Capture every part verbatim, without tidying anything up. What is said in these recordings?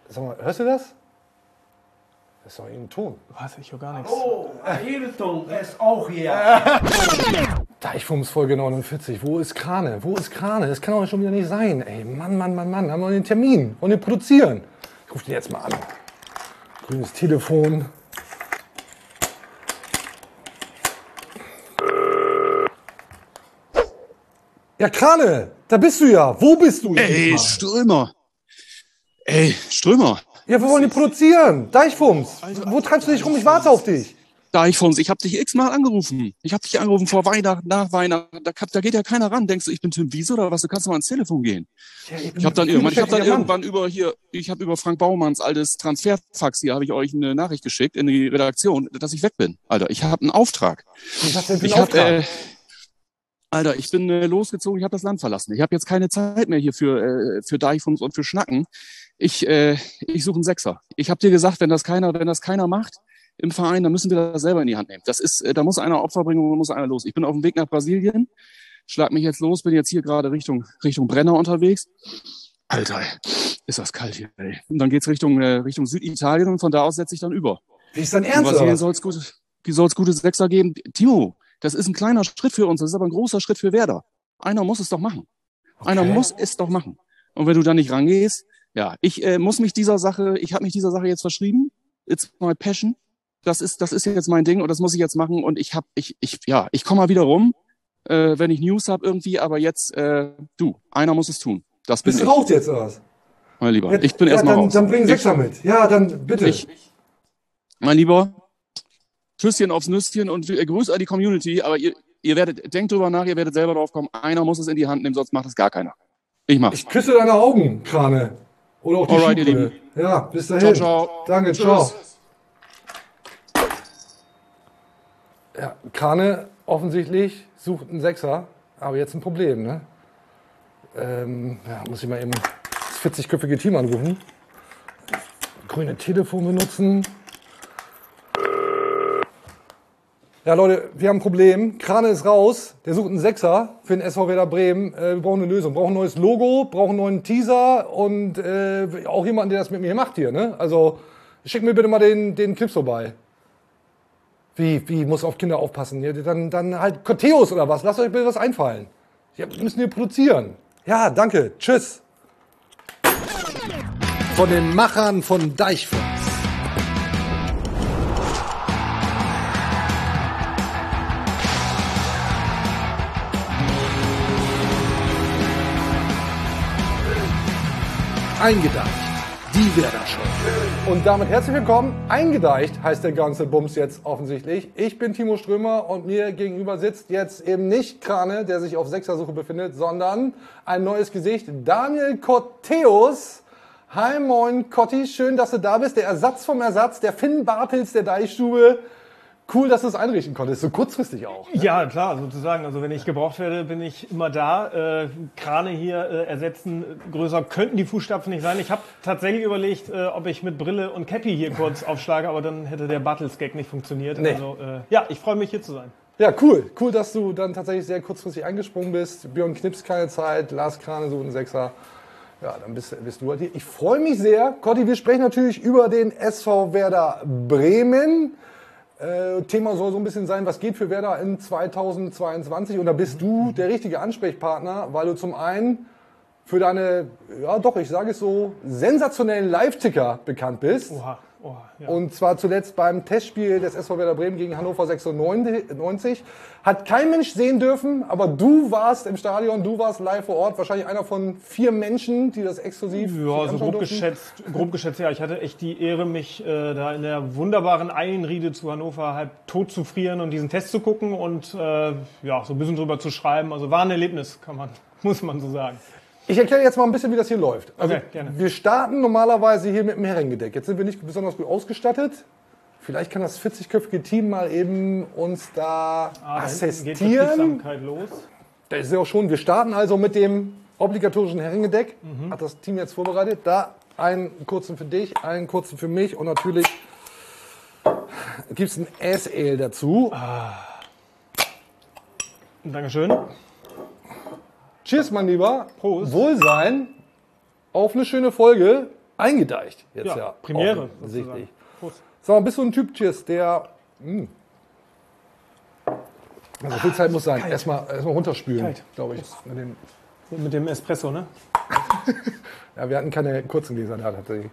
Sag mal, hörst du das? Das ist doch irgendein Ton. Was? Ich höre gar nichts. Oh, Hilton ist auch hier. Deichfumms Folge neunundvierzig. Wo ist Krane? Wo ist Krane? Das kann doch schon wieder nicht sein. Ey, Mann, Mann, Mann, Mann. Haben wir den Termin? Wollen wir produzieren? Ich rufe den jetzt mal an. Grünes Telefon. Ja, Krane, da bist du ja. Wo bist du jetzt? Ey, Strömer. Ey, Strömer. Ja, wir wollen die produzieren. Deichfumms. Wo treibst du dich rum? Ich warte auf dich. Deichfumms, ich hab dich x-mal angerufen. Ich hab dich angerufen vor Weihnachten, nach Weihnachten. Da, da geht ja keiner ran. Denkst du, ich bin Tim Wiese oder was? Du kannst mal ans Telefon gehen. Ja, ich, ich habe dann, irgendwann, ich hab dann irgendwann über hier, ich habe über Frank Baumanns altes Transferfax hier, habe ich euch eine Nachricht geschickt in die Redaktion, dass ich weg bin. Alter, ich habe einen Auftrag. Was hast du denn für einen ich Auftrag? Hab, äh, Alter, ich bin äh, losgezogen, ich habe das Land verlassen. Ich habe jetzt keine Zeit mehr hier für, äh, für Deichfumms und für Schnacken. Ich, äh, ich suche einen Sechser. Ich habe dir gesagt, wenn das keiner, wenn das keiner macht im Verein, dann müssen wir das selber in die Hand nehmen. Das ist, äh, da muss einer Opfer bringen und muss einer los. Ich bin auf dem Weg nach Brasilien, schlag mich jetzt los, bin jetzt hier gerade Richtung Richtung Brenner unterwegs. Alter, ist das kalt hier, ey. Und dann geht's Richtung äh, Richtung Süditalien und von da aus setze ich dann über. Wie ist dein In Ernst? Brasilien soll es gute, soll's gute Sechser geben. Timo, das ist ein kleiner Schritt für uns, das ist aber ein großer Schritt für Werder. Einer muss es doch machen. Okay. Einer muss es doch machen. Und wenn du da nicht rangehst, ja, ich äh, muss mich dieser Sache, ich habe mich dieser Sache jetzt verschrieben. It's my passion. Das ist, das ist jetzt mein Ding und das muss ich jetzt machen. Und ich hab, ich, ich, ja, ich komme mal wieder rum, äh, wenn ich News hab irgendwie. Aber jetzt, äh, du, einer muss es tun. Das bin Bist du ich. raus jetzt oder was? Mein Lieber, Ja, ich bin ja, erstmal dann, raus. dann bring ich, Sechser mit. Ja, dann bitte. Ich, mein Lieber, Tschüsschen aufs Nüsschen und äh, Grüß an die Community. Aber ihr, ihr werdet, denkt drüber nach, ihr werdet selber drauf kommen. Einer muss es in die Hand nehmen, sonst macht es gar keiner. Ich mach's. Ich küsse deine Augen, Krane. Oder auch die Alright, ihr Schuhbrille. Lieben. Ja, bis dahin. Ciao, ciao. Danke, Tschüss. ciao. Ja, Krane offensichtlich sucht einen Sechser, aber jetzt ein Problem, ne? Ähm, ja, muss ich mal eben das vierzigköpfige Team anrufen. Grüne Telefon benutzen. Ja, Leute, wir haben ein Problem. Krane ist raus. Der sucht einen Sechser für den S V Werder Bremen. Äh, wir brauchen eine Lösung. Wir brauchen ein neues Logo, brauchen einen neuen Teaser und äh, auch jemanden, der das mit mir macht hier, ne? Also, schick mir bitte mal den, den Clips vorbei. Wie, wie, muss auf Kinder aufpassen? Ja, dann, dann halt Corteos oder was. Lasst euch bitte was einfallen. Ja, müssen wir produzieren. Ja, danke. Tschüss. Von den Machern von Deichfumms. Eingedeicht. Die Werder Show. Und damit herzlich willkommen. Eingedeicht heißt der ganze Bums jetzt offensichtlich. Ich bin Timo Strömer und mir gegenüber sitzt jetzt eben nicht Krane, der sich auf Sechsersuche befindet, sondern ein neues Gesicht, Daniel Corteos. Hi, moin, Cotti, schön, dass du da bist. Der Ersatz vom Ersatz, der Finn Bartels der Deichstube. Cool, dass du es einrichten konntest, so kurzfristig auch. Ne? Ja, klar, sozusagen. Also wenn ich gebraucht werde, bin ich immer da. Äh, Krane hier äh, ersetzen, größer könnten die Fußstapfen nicht sein. Ich habe tatsächlich überlegt, äh, ob ich mit Brille und Cappy hier kurz aufschlage, aber dann hätte der Bartels-Gag nicht funktioniert. Nee. Also äh, ja, ich freue mich hier zu sein. Ja, cool. Cool, dass du dann tatsächlich sehr kurzfristig eingesprungen bist. Björn Knips keine Zeit, Lars Krane sucht einen Sechser. Ja, dann bist, bist du halt hier. Ich freue mich sehr. Cotti, wir sprechen natürlich über den S V Werder Bremen. Äh, Thema soll so ein bisschen sein, was geht für Werder in zweitausendzweiundzwanzig. Und da bist du der richtige Ansprechpartner, weil du zum einen für deine, ja doch, ich sage es so, sensationellen Live-Ticker bekannt bist. Oha, oha, ja. Und zwar zuletzt beim Testspiel des S V Werder Bremen gegen Hannover sechsundneunzig. Hat kein Mensch sehen dürfen, aber du warst im Stadion, du warst live vor Ort. Wahrscheinlich einer von vier Menschen, die das exklusiv sich Ja, so anschauen grob durften. geschätzt, grob geschätzt, ja. Ich hatte echt die Ehre, mich äh, da in der wunderbaren Eilenriede zu Hannover halb tot zu frieren und diesen Test zu gucken und äh, ja, so ein bisschen drüber zu schreiben. Also war ein Erlebnis, kann man, muss man so sagen. Ich erkläre jetzt mal ein bisschen, wie das hier läuft. Also Okay, gerne. wir starten normalerweise hier mit dem Herrengedeck. Jetzt sind wir nicht besonders gut ausgestattet. Vielleicht kann das vierzigköpfige Team mal eben uns da Ah, da hinten geht assistieren. Betriebsamkeit los. Das ist ja auch schon. Wir starten also mit dem obligatorischen Herrengedeck. Mhm. Hat das Team jetzt vorbereitet. Da einen kurzen für dich, einen kurzen für mich und natürlich gibt es ein S-Ale dazu. Dankeschön. Cheers, mein Lieber. Prost. Wohlsein. Auf eine schöne Folge. eingedeicht. Jetzt ja, ja Premiere. Offensichtlich. So, bist du ein Typ, Cheers, der... Mh. Also viel Zeit muss sein. Erstmal erstmal runterspülen, glaube ich. Mit dem, mit dem Espresso, ne? Ja, wir hatten keine kurzen Gläser da tatsächlich.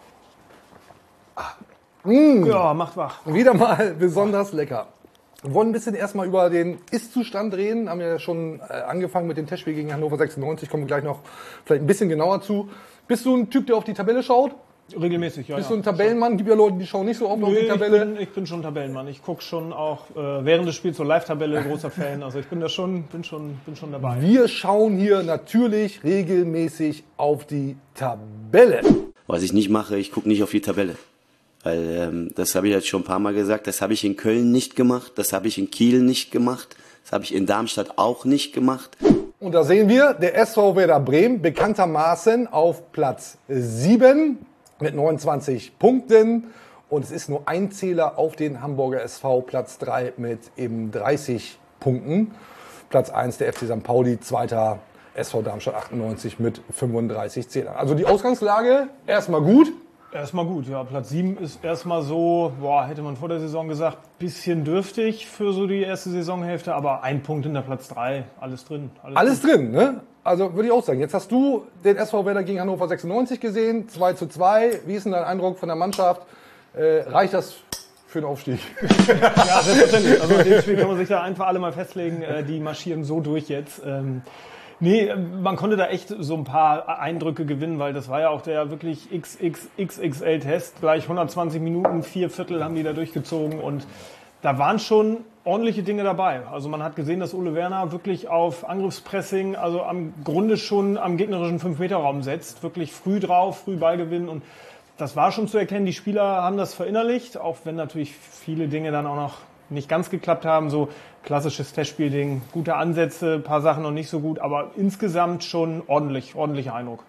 Ah. Mm. Ja, macht wach. Wieder mal besonders lecker. Wir wollen ein bisschen erstmal über den Ist-Zustand reden. Haben ja schon äh, angefangen mit dem Testspiel gegen Hannover sechsundneunzig. Kommen wir gleich noch vielleicht ein bisschen genauer zu. Bist du ein Typ, der auf die Tabelle schaut? Regelmäßig, ja. Bist du ein Tabellenmann? Gibt ja Leute, die schauen nicht so oft Nö, auf die Tabelle. Ich bin, ich bin schon Tabellenmann. Ich gucke schon auch äh, während des Spiels so Live-Tabelle, großer Fan. Also ich bin da schon, bin schon, bin schon dabei. Wir schauen hier natürlich regelmäßig auf die Tabelle. Was ich nicht mache, ich gucke nicht auf die Tabelle. Weil ähm, das habe ich jetzt schon ein paar Mal gesagt, das habe ich in Köln nicht gemacht, das habe ich in Kiel nicht gemacht, das habe ich in Darmstadt auch nicht gemacht. Und da sehen wir, der S V Werder Bremen bekanntermaßen auf Platz sieben mit neunundzwanzig Punkten. Und es ist nur ein Zähler auf den Hamburger S V, Platz drei mit eben dreißig Punkten. Platz eins der F C Sankt Pauli, zweiter S V Darmstadt achtundneunzig mit fünfunddreißig Zählern. Also die Ausgangslage erstmal gut. Erstmal gut, ja. Platz sieben ist erstmal so, boah, hätte man vor der Saison gesagt, bisschen dürftig für so die erste Saisonhälfte, aber ein Punkt hinter Platz drei, alles drin. Alles, alles drin, ne? Also würde ich auch sagen. Jetzt hast du den S V Werder gegen Hannover sechsundneunzig gesehen, zwei zu zwei. Wie ist denn dein Eindruck von der Mannschaft? Äh, reicht das für den Aufstieg? Ja, selbstverständlich. Also in dem Spiel kann man sich da einfach alle mal festlegen, äh, die marschieren so durch jetzt. Ähm, Nee, man konnte da echt so ein paar Eindrücke gewinnen, weil das war ja auch der wirklich X X X X L-Test. Gleich hundertzwanzig Minuten, vier Viertel haben die da durchgezogen und da waren schon ordentliche Dinge dabei. Also man hat gesehen, dass Ole Werner wirklich auf Angriffspressing, also am Grunde schon am gegnerischen fünf Meter Raum setzt. Wirklich früh drauf, früh Ball gewinnen und das war schon zu erkennen. Die Spieler haben das verinnerlicht, auch wenn natürlich viele Dinge dann auch noch nicht ganz geklappt haben, so klassisches Testspielding, gute Ansätze, paar Sachen noch nicht so gut, aber insgesamt schon ordentlich, ordentlicher Eindruck.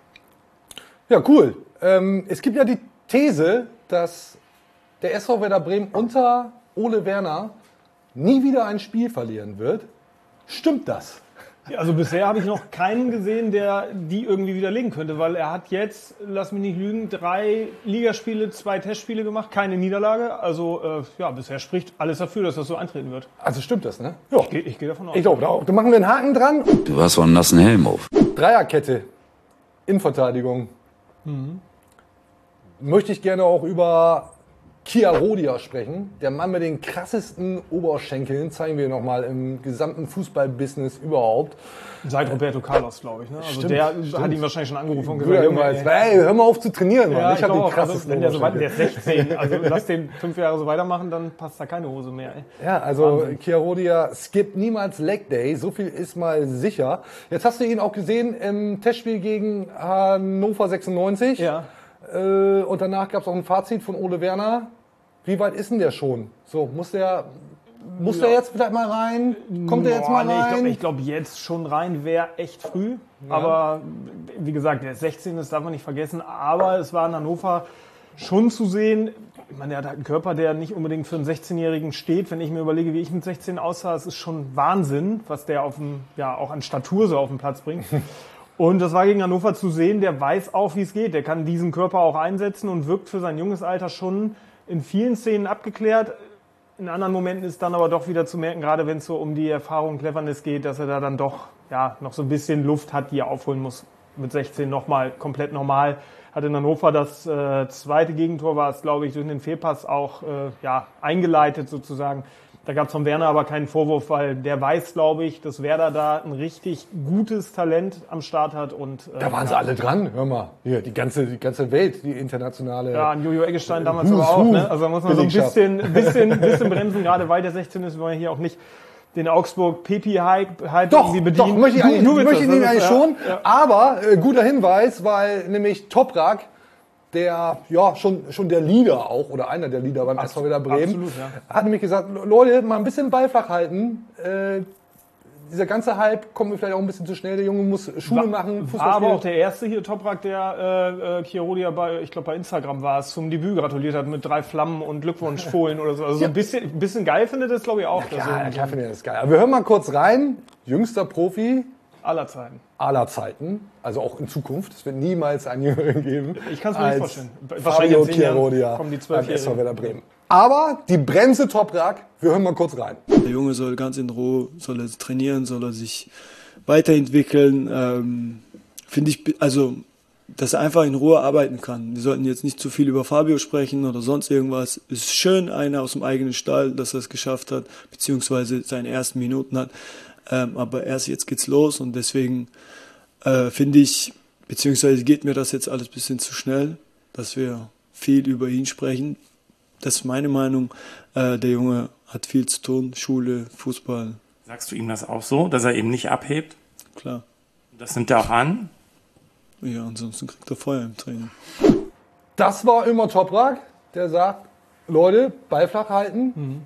Ja, cool. Ähm, es gibt ja die These, dass der S V Werder Bremen unter Ole Werner nie wieder ein Spiel verlieren wird. Stimmt das? Also bisher habe ich noch keinen gesehen, der die irgendwie widerlegen könnte, weil er hat jetzt, lass mich nicht lügen, drei Ligaspiele, zwei Testspiele gemacht, keine Niederlage. Also äh, ja, bisher spricht alles dafür, dass das so eintreten wird. Also stimmt das, ne? Ja. Ich gehe ich geh davon aus. Ich glaube auch. Da machen wir einen Haken dran. Du hast so einen nassen Helm auf. Dreierkette, Innenverteidigung. Mhm. Möchte ich gerne auch über Chiarodia sprechen. Der Mann mit den krassesten Oberschenkeln, zeigen wir nochmal im gesamten Fußballbusiness überhaupt. Seit Roberto Carlos, glaube ich. Ne? Also Stimmt, der stimmt. hat ihn wahrscheinlich schon angerufen und gesagt, Junge, ey, hey, hör mal auf zu trainieren, Mann. Ja, ich ich habe den auch, krassesten also, wenn der, so weit, Oberschenkel. der ist sechzehn, also lass den fünf Jahre so weitermachen, dann passt da keine Hose mehr. Ey. Ja, also Wahnsinn. Chiarodia skippt niemals Leg Day, so viel ist mal sicher. Jetzt hast du ihn auch gesehen im Testspiel gegen Hannover sechsundneunzig. Ja. Äh, und danach gab es auch ein Fazit von Ole Werner. Wie weit ist denn der schon? So, muss der, muss Ja. der jetzt vielleicht mal rein? Kommt der jetzt mal Boah, nee, rein? Ich glaube, glaub, jetzt schon rein wäre echt früh. Aber wie gesagt, der ist sechzehn, das darf man nicht vergessen. Aber es war in Hannover schon zu sehen. Ich meine, der hat halt einen Körper, der nicht unbedingt für einen sechzehnjährigen steht. Wenn ich mir überlege, wie ich mit sechzehn aussah, es ist schon Wahnsinn, was der auf dem, ja, auch an Statur so auf den Platz bringt. Und das war gegen Hannover zu sehen. Der weiß auch, wie es geht. Der kann diesen Körper auch einsetzen und wirkt für sein junges Alter schon in vielen Szenen abgeklärt. In anderen Momenten ist dann aber doch wieder zu merken, gerade wenn es so um die Erfahrung und Cleverness geht, dass er da dann doch ja, noch so ein bisschen Luft hat, die er aufholen muss. Mit sechzehn nochmal komplett normal. Hat in Hannover das äh, zweite Gegentor, war es, glaube ich, durch den Fehlpass auch äh, ja, eingeleitet sozusagen. Da gab es von Werner aber keinen Vorwurf, weil der weiß, glaube ich, dass Werder da ein richtig gutes Talent am Start hat. Und, äh, Da waren sie ja. alle dran, hör mal. Hier, die ganze, die ganze Welt, die internationale. Ja, an Jojo Eggestein damals Who's aber auch. who Ne? Also da muss man so ein Belegschaft. bisschen, bisschen, bisschen bremsen, gerade weil der sechzehn ist, wir wollen hier auch nicht den Augsburg-Pepi-Hype halt Doch, irgendwie doch, bedienen. möchte ich, eigentlich, Du- du willst möchte ich das, ihn das eigentlich ist- schon. Ja, ja. Aber äh, guter Hinweis, weil nämlich Toprak, der ja schon schon der Leader auch oder einer der Leader beim S V Werder Bremen, absolut, ja. hat nämlich gesagt, Leute, mal ein bisschen Ball flach halten. Äh, dieser ganze Hype kommt mir vielleicht auch ein bisschen zu schnell. Der Junge muss Schule machen, Fußball War aber spielen. auch der erste hier, Toprak, der äh, äh, Chiarodia bei, ich glaube bei Instagram war es, zum Debüt gratuliert hat mit drei Flammen und Glückwunschfohlen oder so. Also so ein bisschen, ein bisschen geil findet das, glaube ich, auch. Ja, Also, ja, klar finde ich das geil. Aber wir hören mal kurz rein. Jüngster Profi, Aller Zeiten. aller Zeiten, also auch in Zukunft. Es wird niemals einen Jüngeren geben. Ich kann es mir nicht vorstellen. Wahrscheinlich in zehn Jahren kommen die beim S V Zwölfjährigen. Werder Bremen. Aber die Bremse Toprak, wir hören mal kurz rein. Der Junge soll ganz in Ruhe, soll er trainieren, soll er sich weiterentwickeln. Ähm, Finde ich, also, dass er einfach in Ruhe arbeiten kann. Wir sollten jetzt nicht zu viel über Fabio sprechen oder sonst irgendwas. Es ist schön, einer aus dem eigenen Stall, dass er es geschafft hat, beziehungsweise seine ersten Minuten hat. Ähm, aber erst jetzt geht's los und deswegen äh, finde ich, beziehungsweise geht mir das jetzt alles ein bisschen zu schnell, dass wir viel über ihn sprechen. Das ist meine Meinung. Äh, der Junge hat viel zu tun, Schule, Fußball. Sagst du ihm das auch so, dass er eben nicht abhebt? Klar. Das nimmt er auch an? Ja, ansonsten kriegt er Feuer im Training. Das war immer Toprak, der sagt, Leute, Ball flach halten. Mhm.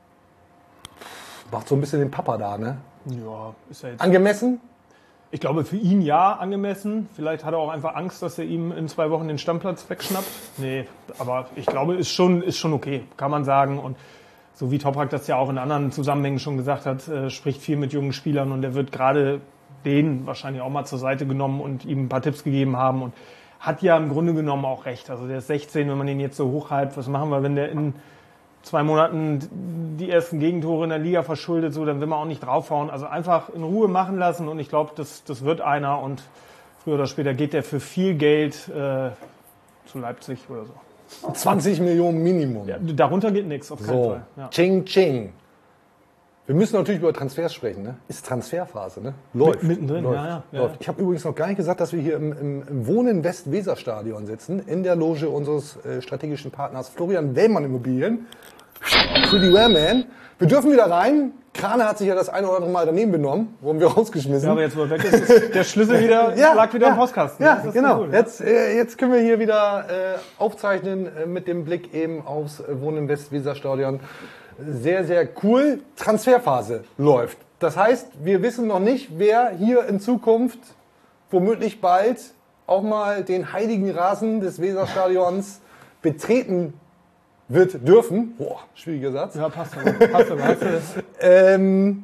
Macht so ein bisschen den Papa da, ne? Ja, ist ja jetzt. Angemessen? Ich glaube, für ihn ja angemessen. Vielleicht hat er auch einfach Angst, dass er ihm in zwei Wochen den Stammplatz wegschnappt. Nee, aber ich glaube, ist schon, ist schon okay, kann man sagen. Und so wie Toprak das ja auch in anderen Zusammenhängen schon gesagt hat, äh, spricht viel mit jungen Spielern und er wird gerade den wahrscheinlich auch mal zur Seite genommen und ihm ein paar Tipps gegeben haben und hat ja im Grunde genommen auch recht. Also der ist sechzehn, wenn man ihn jetzt so hochhypt, was machen wir, wenn der in zwei Monaten die ersten Gegentore in der Liga verschuldet, so, dann will man auch nicht draufhauen. Also einfach in Ruhe machen lassen und ich glaube, das, das wird einer und früher oder später geht der für viel Geld äh, zu Leipzig oder so. zwanzig Millionen Minimum. Ja, darunter geht nichts, auf keinen So, Fall. Ja. Ching Ching. Wir müssen natürlich über Transfers sprechen, ne? Ist Transferphase, ne? Läuft. Mittendrin, läuft, ja, ja, ja, läuft. ja. Ich habe übrigens noch gar nicht gesagt, dass wir hier im, im, im Wohnen West-Weser-Stadion sitzen, in der Loge unseres äh, strategischen Partners Florian Wellmann Immobilien. Pretty well, man. Wir dürfen wieder rein. Krane hat sich ja das eine oder andere Mal daneben benommen, wurden wir rausgeschmissen. Ja, aber jetzt, wo er weg ist, ist der Schlüssel wieder, Ja, lag wieder ja, im Postkasten. Ja, Das ist genau. so gut, ja. Jetzt, äh, jetzt können wir hier wieder äh, aufzeichnen äh, mit dem Blick eben aufs äh, Wohnen West-Weser-Stadion. Sehr, sehr cool. Transferphase läuft. Das heißt, wir wissen noch nicht, wer hier in Zukunft womöglich bald auch mal den heiligen Rasen des Weserstadions betreten wird dürfen. Boah, schwieriger Satz. Ja, passt aber. Passt aber. Hast du das? Ähm,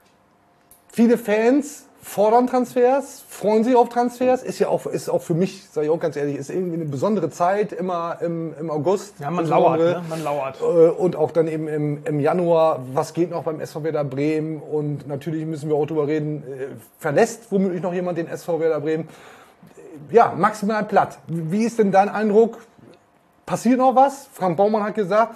viele Fans fordern Transfers, freuen sich auf Transfers. Ist ja auch, ist auch für mich, sage ich auch ganz ehrlich, ist irgendwie eine besondere Zeit, immer im, im August. Ja, man lauert, insbesondere. ne? Man lauert. Äh, Und auch dann eben im, im Januar, was geht noch beim S V Werder Bremen? Und natürlich müssen wir auch drüber reden, äh, verlässt womöglich noch jemand den S V Werder Bremen? Ja, maximal platt. Wie ist denn dein Eindruck? Passiert noch was? Frank Baumann hat gesagt,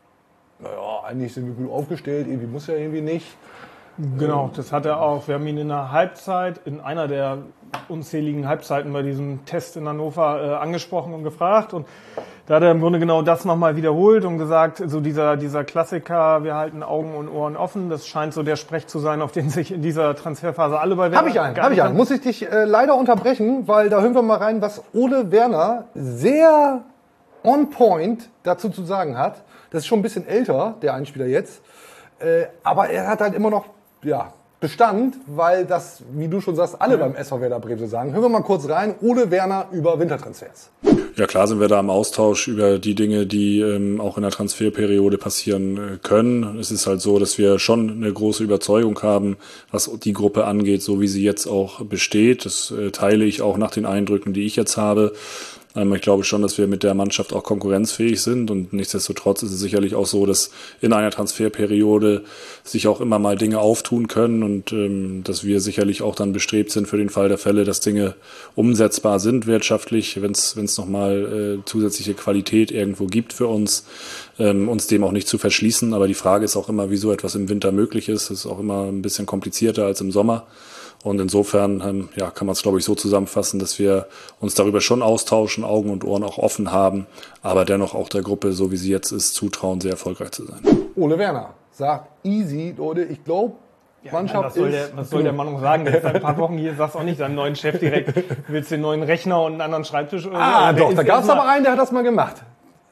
naja, eigentlich sind wir gut aufgestellt, irgendwie muss ja irgendwie nicht. Genau, das hat er auch. Wir haben ihn in der Halbzeit, in einer der unzähligen Halbzeiten bei diesem Test in Hannover äh, angesprochen und gefragt. Und da hat er im Grunde genau das nochmal wiederholt und gesagt, so dieser, dieser Klassiker, wir halten Augen und Ohren offen, das scheint so der Sprech zu sein, auf den sich in dieser Transferphase alle bei Werder Habe ich einen, habe ich einen. Muss ich dich äh, leider unterbrechen, weil da hören wir mal rein, was Ole Werner sehr on point dazu zu sagen hat. Das ist schon ein bisschen älter, der Einspieler jetzt. Äh, aber er hat halt immer noch, ja, Bestand, weil das, wie du schon sagst, alle beim S V Werder Bremen so sagen. Hören wir mal kurz rein. Ole Werner über Wintertransfers. Ja, klar sind wir da im Austausch über die Dinge, die ähm, auch in der Transferperiode passieren äh, können. Es ist halt so, dass wir schon eine große Überzeugung haben, was die Gruppe angeht, so wie sie jetzt auch besteht. Das äh, teile ich auch nach den Eindrücken, die ich jetzt habe. Ähm, ich glaube schon, dass wir mit der Mannschaft auch konkurrenzfähig sind und nichtsdestotrotz ist es sicherlich auch so, dass in einer Transferperiode sich auch immer mal Dinge auftun können und ähm, dass wir sicherlich auch dann bestrebt sind für den Fall der Fälle, dass Dinge umsetzbar sind wirtschaftlich, wenn es wenn es nochmal äh, zusätzliche Qualität irgendwo gibt für uns, ähm, uns dem auch nicht zu verschließen. Aber die Frage ist auch immer, wie so etwas im Winter möglich ist. Das ist auch immer ein bisschen komplizierter als im Sommer. Und insofern ähm, ja, kann man es, glaube ich, so zusammenfassen, dass wir uns darüber schon austauschen, Augen und Ohren auch offen haben, aber dennoch auch der Gruppe, so wie sie jetzt ist, zutrauen, sehr erfolgreich zu sein. Ole Werner sagt, easy, Leute, ich glaube, Ja, Mannschaft was soll ist... der, was soll der Mann noch sagen? Der ist seit ein paar Wochen hier, sagst auch nicht deinem neuen Chef direkt, du willst den neuen Rechner und einen anderen Schreibtisch oder so. Ah, Der doch, ist da gab es erstmal- aber einen, der hat das mal gemacht.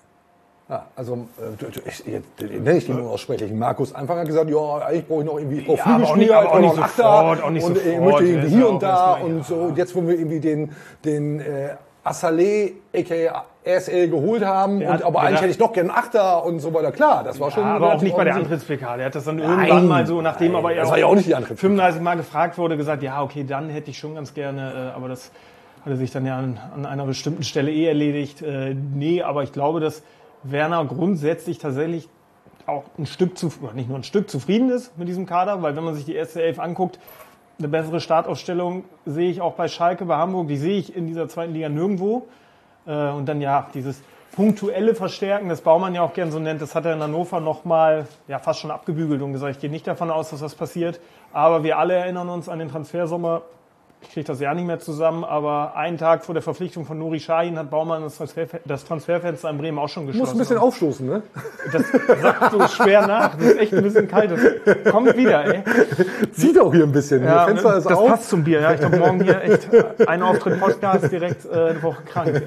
Ja, also, äh, ich, ich, ich, nenne ich den unaussprechlich. Markus Anfang hat gesagt, ja, eigentlich brauche ich noch irgendwie, ich brauche Ja, aber auch nicht- Flügelspieler, aber auch ich brauche nicht noch einen sofort, auch nicht und ich sofort. möchte Der irgendwie ist hier ja und auch da erstmal, und ja. so. Und jetzt wollen wir irgendwie den, den äh, Assalé, aka R S L, geholt haben Der und hat- aber der eigentlich hat- hätte ich noch gern einen Achter und so weiter. Klar, das war schon... Ja, aber auch relativ nicht bei der offensichtlich. Antritts-P K. Der hat das dann Nein, irgendwann mal so, nachdem nein, aber er das war ja auch nicht die Antritts-P K. fünfunddreißig Mal gefragt wurde, gesagt, ja, okay, dann hätte ich schon ganz gerne, äh, aber das hat er sich dann ja an, an einer bestimmten Stelle eh erledigt. Äh, nee, aber ich glaube, dass Werner grundsätzlich tatsächlich auch ein Stück zu, oder nicht nur ein Stück zufrieden ist mit diesem Kader, weil wenn man sich die erste Elf anguckt, eine bessere Startaufstellung sehe ich auch bei Schalke, bei Hamburg, die sehe ich in dieser zweiten Liga nirgendwo. Äh, und dann ja, dieses punktuelle Verstärken, das Baumann ja auch gern so nennt, das hat er in Hannover nochmal ja, fast schon abgebügelt und gesagt, ich gehe nicht davon aus, dass das passiert. Aber wir alle erinnern uns an den Transfersommer. Ich kriege das ja nicht mehr zusammen, aber einen Tag vor der Verpflichtung von Nuri Sahin hat Baumann das, Transfer, das Transferfenster in Bremen auch schon Du geschlossen. musst ein bisschen aufstoßen, ne? Das sagt so schwer nach. Das ist echt ein bisschen kalt. Das kommt wieder, ey. Zieht auch hier ein bisschen. Ja, das Fenster ist das auf. passt zum Bier. Ja, ich glaube, morgen hier echt ein Auftritt Podcast direkt äh, eine Woche krank.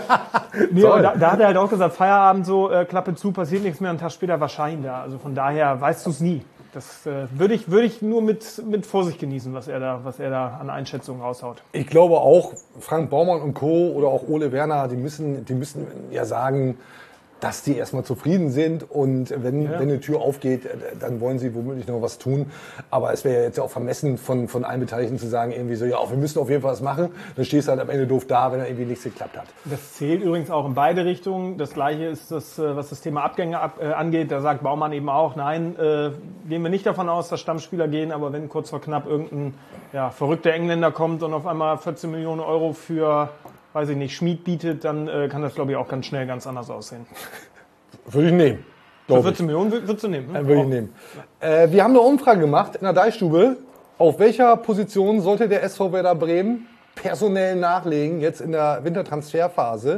Nee, aber da, da hat er halt auch gesagt, Feierabend so, äh, Klappe zu, passiert nichts mehr. Einen Tag später war Schein da. Also von daher weißt du es nie. Das äh, würde ich, würde ich nur mit, mit Vorsicht genießen, was er da, was er da an Einschätzungen raushaut. Ich glaube auch, Frank Baumann und Co. oder auch Ole Werner, die müssen, die müssen ja sagen, dass die erstmal zufrieden sind und wenn, Ja. wenn eine Tür aufgeht, dann wollen sie womöglich noch was tun. Aber es wäre ja jetzt ja auch vermessen von, von allen Beteiligten zu sagen, irgendwie so, ja, wir müssen auf jeden Fall was machen. Dann stehst du halt am Ende doof da, wenn da irgendwie nichts geklappt hat. Das zählt übrigens auch in beide Richtungen. Das Gleiche ist das, äh, was das Thema Abgänge ab, äh, angeht. Da sagt Baumann eben auch, nein, äh, gehen wir nicht davon aus, dass Stammspieler gehen, aber wenn kurz vor knapp irgendein ja, verrückter Engländer kommt und auf einmal vierzehn Millionen Euro für, weiß ich nicht, Schmied bietet, dann äh, kann das, glaube ich, auch ganz schnell ganz anders aussehen. Würde ich nehmen. Für glaub ich. vierzehn Millionen wür- würdest du nehmen? Ne? Äh, Würde ich nehmen. Äh, wir haben eine Umfrage gemacht in der Deichstube. Auf welcher Position sollte der S V Werder Bremen personell nachlegen, jetzt in der Wintertransferphase?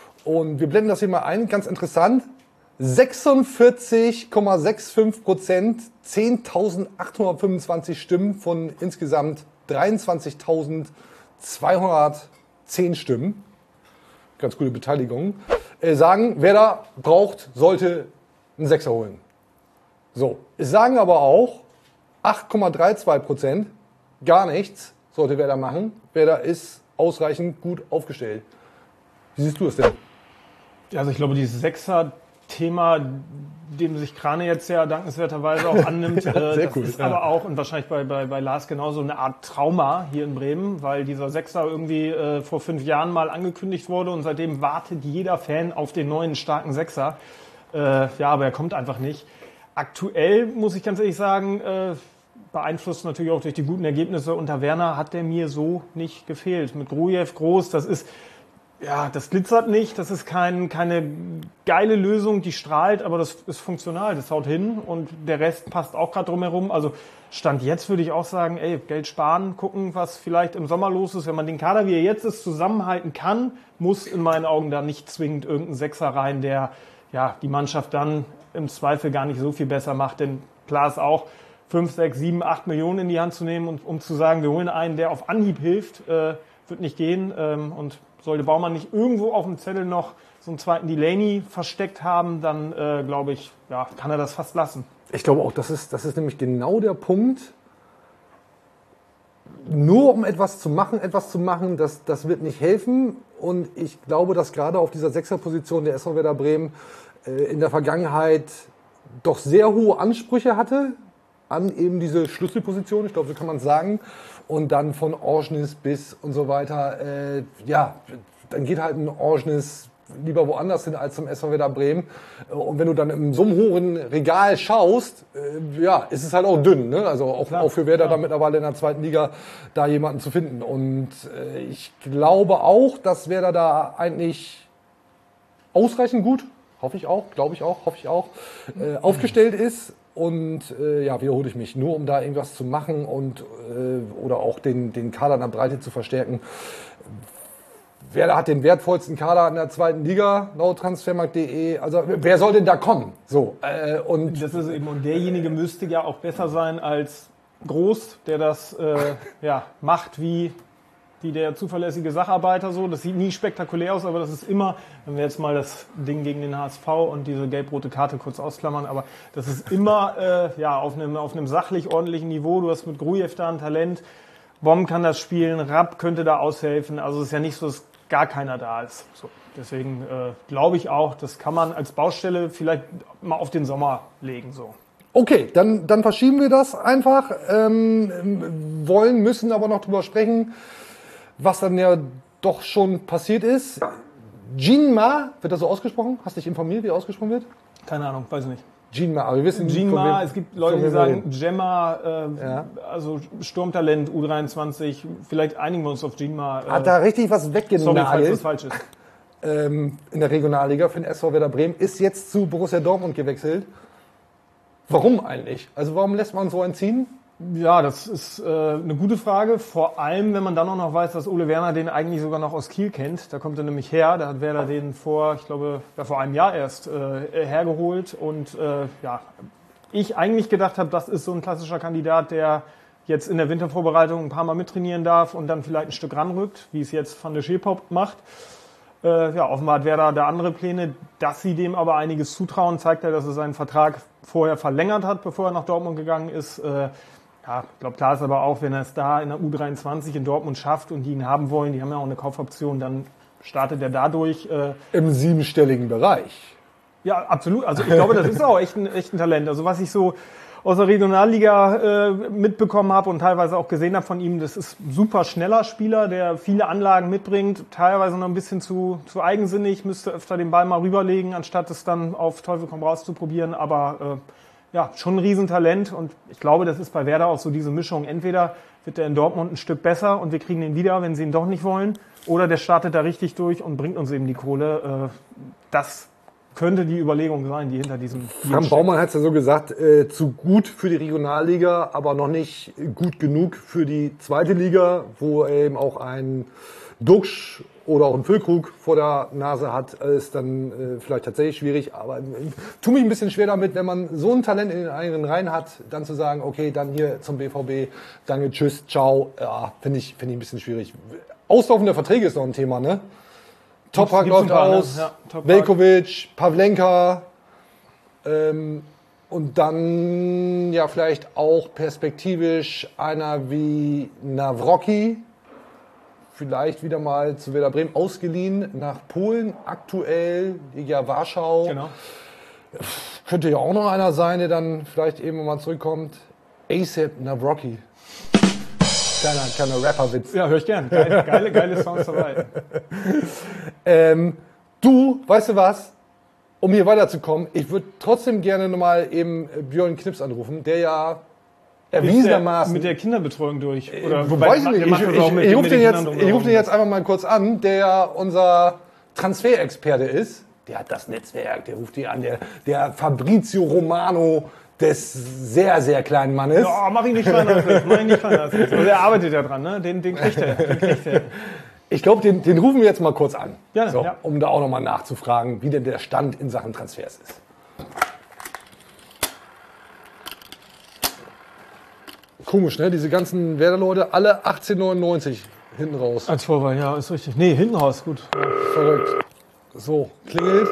Und wir blenden das hier mal ein. Ganz interessant. sechsundvierzig Komma fünfundsechzig Prozent, zehntausendachthundertfünfundzwanzig Stimmen von insgesamt dreiundzwanzigtausendzweihundertzehn Stimmen. Ganz gute Beteiligung. Äh, sagen, Werder braucht, sollte einen Sechser holen. So. Es sagen aber auch acht Komma zweiunddreißig Prozent, gar nichts sollte Werder machen. Werder ist ausreichend gut aufgestellt. Wie siehst du das denn? Also ich glaube, dieses Sechser-Thema, dem sich Krane jetzt ja dankenswerterweise auch annimmt, Ja, äh, sehr das gut, ist ja. aber auch und wahrscheinlich bei, bei, bei Lars genauso eine Art Trauma hier in Bremen, weil dieser Sechser irgendwie äh, vor fünf Jahren mal angekündigt wurde und seitdem wartet jeder Fan auf den neuen starken Sechser. Äh, ja, aber er kommt einfach nicht. Aktuell muss ich ganz ehrlich sagen, äh, beeinflusst natürlich auch durch die guten Ergebnisse unter Werner, hat der mir so nicht gefehlt. Mit Grujew groß, das ist ja, das glitzert nicht, das ist kein, keine geile Lösung, die strahlt, aber das ist funktional, das haut hin und der Rest passt auch gerade drumherum. Also Stand jetzt würde ich auch sagen, ey, Geld sparen, gucken, was vielleicht im Sommer los ist. Wenn man den Kader, wie er jetzt ist, zusammenhalten kann, muss in meinen Augen da nicht zwingend irgendein Sechser rein, der ja die Mannschaft dann im Zweifel gar nicht so viel besser macht. Denn klar ist auch, fünf, sechs, sieben, acht Millionen in die Hand zu nehmen und um zu sagen, wir holen einen, der auf Anhieb hilft, äh, wird nicht gehen. Ähm, und sollte Baumann nicht irgendwo auf dem Zettel noch so einen zweiten Delaney versteckt haben, dann äh, glaube ich, ja, kann er das fast lassen. Ich glaube auch, das ist, das ist nämlich genau der Punkt. Nur um etwas zu machen, etwas zu machen, das, das wird nicht helfen. Und ich glaube, dass gerade auf dieser Sechserposition der S V Werder Bremen äh, in der Vergangenheit doch sehr hohe Ansprüche hatte an eben diese Schlüsselposition, ich glaube, so kann man es sagen. Und dann von Orsnes bis und so weiter, äh, ja, dann geht halt ein Orsnes lieber woanders hin als zum S V Werder Bremen. Und wenn du dann in so einem hohen Regal schaust, äh, ja, ist es halt auch dünn, ne? Also auch, Klar, auch für Werder klar. da mittlerweile in der zweiten Liga da jemanden zu finden. Und äh, ich glaube auch, dass Werder da eigentlich ausreichend gut, hoffe ich auch, glaube ich auch, hoffe ich auch, äh, aufgestellt ist. Und äh, ja, wiederhole ich mich, nur um da irgendwas zu machen und äh, oder auch den, den Kader in der Breite zu verstärken. Werder hat den wertvollsten Kader in der zweiten Liga, laut transfermarkt punkt de. Also wer soll denn da kommen? So, äh, und Das ist eben, und derjenige müsste ja auch besser sein als Groß, der das äh, ja, macht wie, wie der zuverlässige Sacharbeiter. So. Das sieht nie spektakulär aus, aber das ist immer, wenn wir jetzt mal das Ding gegen den H S V und diese gelb-rote Karte kurz ausklammern, aber das ist immer äh, ja, auf einem, auf einem sachlich ordentlichen Niveau. Du hast mit Grujew da ein Talent, Bomb kann das spielen, Rapp könnte da aushelfen. Also es ist ja nicht so, dass gar keiner da ist. So, deswegen äh, glaube ich auch, das kann man als Baustelle vielleicht mal auf den Sommer legen. So. Okay, dann, dann verschieben wir das einfach, ähm, wollen, müssen aber noch drüber sprechen, was dann ja doch schon passiert ist. Jinma, wird das so ausgesprochen? Hast du dich informiert, wie ausgesprochen wird? Keine Ahnung, weiß ich nicht. Jinma, aber wir wissen... Jinma, es gibt Leute, die sagen Gemma, äh, ja. also Sturmtalent, U dreiundzwanzig, vielleicht einigen wir uns auf Jinma. Äh, Hat da richtig was weggenagelt. Sorry, falls das falsch ist. Ähm, in der Regionalliga für den S V Werder Bremen, ist jetzt zu Borussia Dortmund gewechselt. Warum eigentlich? Also warum lässt man so entziehen? Ja, das ist äh, eine gute Frage. Vor allem, wenn man dann auch noch weiß, dass Ole Werner den eigentlich sogar noch aus Kiel kennt. Da kommt er nämlich her. Da hat Werder den vor, ich glaube, ja, vor einem Jahr erst äh, hergeholt. Und äh, ja, ich eigentlich gedacht habe, das ist so ein klassischer Kandidat, der jetzt in der Wintervorbereitung ein paar Mal mittrainieren darf und dann vielleicht ein Stück ranrückt, wie es jetzt Van der Scheepop macht. Äh, ja, offenbar hat Werder da andere Pläne. Dass sie dem aber einiges zutrauen, zeigt ja, dass er seinen Vertrag vorher verlängert hat, bevor er nach Dortmund gegangen ist. Äh, Ja, ich glaube, klar ist aber auch, wenn er es da in der U dreiundzwanzig in Dortmund schafft und die ihn haben wollen, die haben ja auch eine Kaufoption, dann startet er dadurch. Äh, Im siebenstelligen Bereich. Ja, absolut. Also ich glaube, das ist auch echt ein, echt ein Talent. Also was ich so aus der Regionalliga äh, mitbekommen habe und teilweise auch gesehen habe von ihm, das ist ein super schneller Spieler, der viele Anlagen mitbringt, teilweise noch ein bisschen zu, zu eigensinnig, müsste öfter den Ball mal rüberlegen, anstatt es dann auf Teufel komm raus zu probieren, aber äh, ja, schon ein Riesentalent und ich glaube, das ist bei Werder auch so diese Mischung. Entweder wird er in Dortmund ein Stück besser und wir kriegen ihn wieder, wenn sie ihn doch nicht wollen, oder der startet da richtig durch und bringt uns eben die Kohle. Das könnte die Überlegung sein, die hinter diesem... Frank Baumann hat es ja so gesagt, äh, zu gut für die Regionalliga, aber noch nicht gut genug für die zweite Liga, wo er eben auch ein Duxch oder auch ein Füllkrug vor der Nase hat, ist dann äh, vielleicht tatsächlich schwierig. Aber äh, tue mich ein bisschen schwer damit, wenn man so ein Talent in den eigenen Reihen hat, dann zu sagen, okay, dann hier zum B V B, danke, tschüss, ciao. Ja, finde ich, finde ich ein bisschen schwierig. Auslaufende Verträge ist noch ein Thema, ne? Toprak läuft aus, ne? Ja, Toprak. Veljković, Pavlenka ähm, und dann ja vielleicht auch perspektivisch einer wie Nawrocki, vielleicht wieder mal zu Werder Bremen ausgeliehen nach Polen, aktuell Legia Warschau. Genau. Könnte ja auch noch einer sein, der dann vielleicht eben mal zurückkommt. A$AP Nawrocki. Kleiner, kleiner Rapper-Witz. Ja, höre ich gern. Geile, geile, geile Songs dabei. ähm, du, weißt du was? Um hier weiterzukommen, ich würde trotzdem gerne nochmal eben Björn Knips anrufen, der ja erwiesenermaßen... Mit der Kinderbetreuung durch? Oder, äh, wobei, weiß ich nicht. Ich, ich, ich, ich rufe den, jetzt, ich ruf den jetzt einfach mal kurz an, der ja unser Transferexperte ist. Der hat das Netzwerk, der ruft die an, der, der Fabrizio Romano des sehr, sehr kleinen Mannes. Ja, mach ihn nicht kleiner, mach ihn nicht kleiner. Also er arbeitet ja dran, ne? Den, den kriegt er, den kriegt er. Ich glaube, den, den rufen wir jetzt mal kurz an, ja, so, ja. um da auch nochmal nachzufragen, wie denn der Stand in Sachen Transfers ist. Komisch, ne? Diese ganzen Werder-Leute, alle achtzehn neunundneunzig hinten raus. Als Vorwahl, ja, ist richtig. Nee, hinten raus, gut. Ja, verrückt. So, klingelt.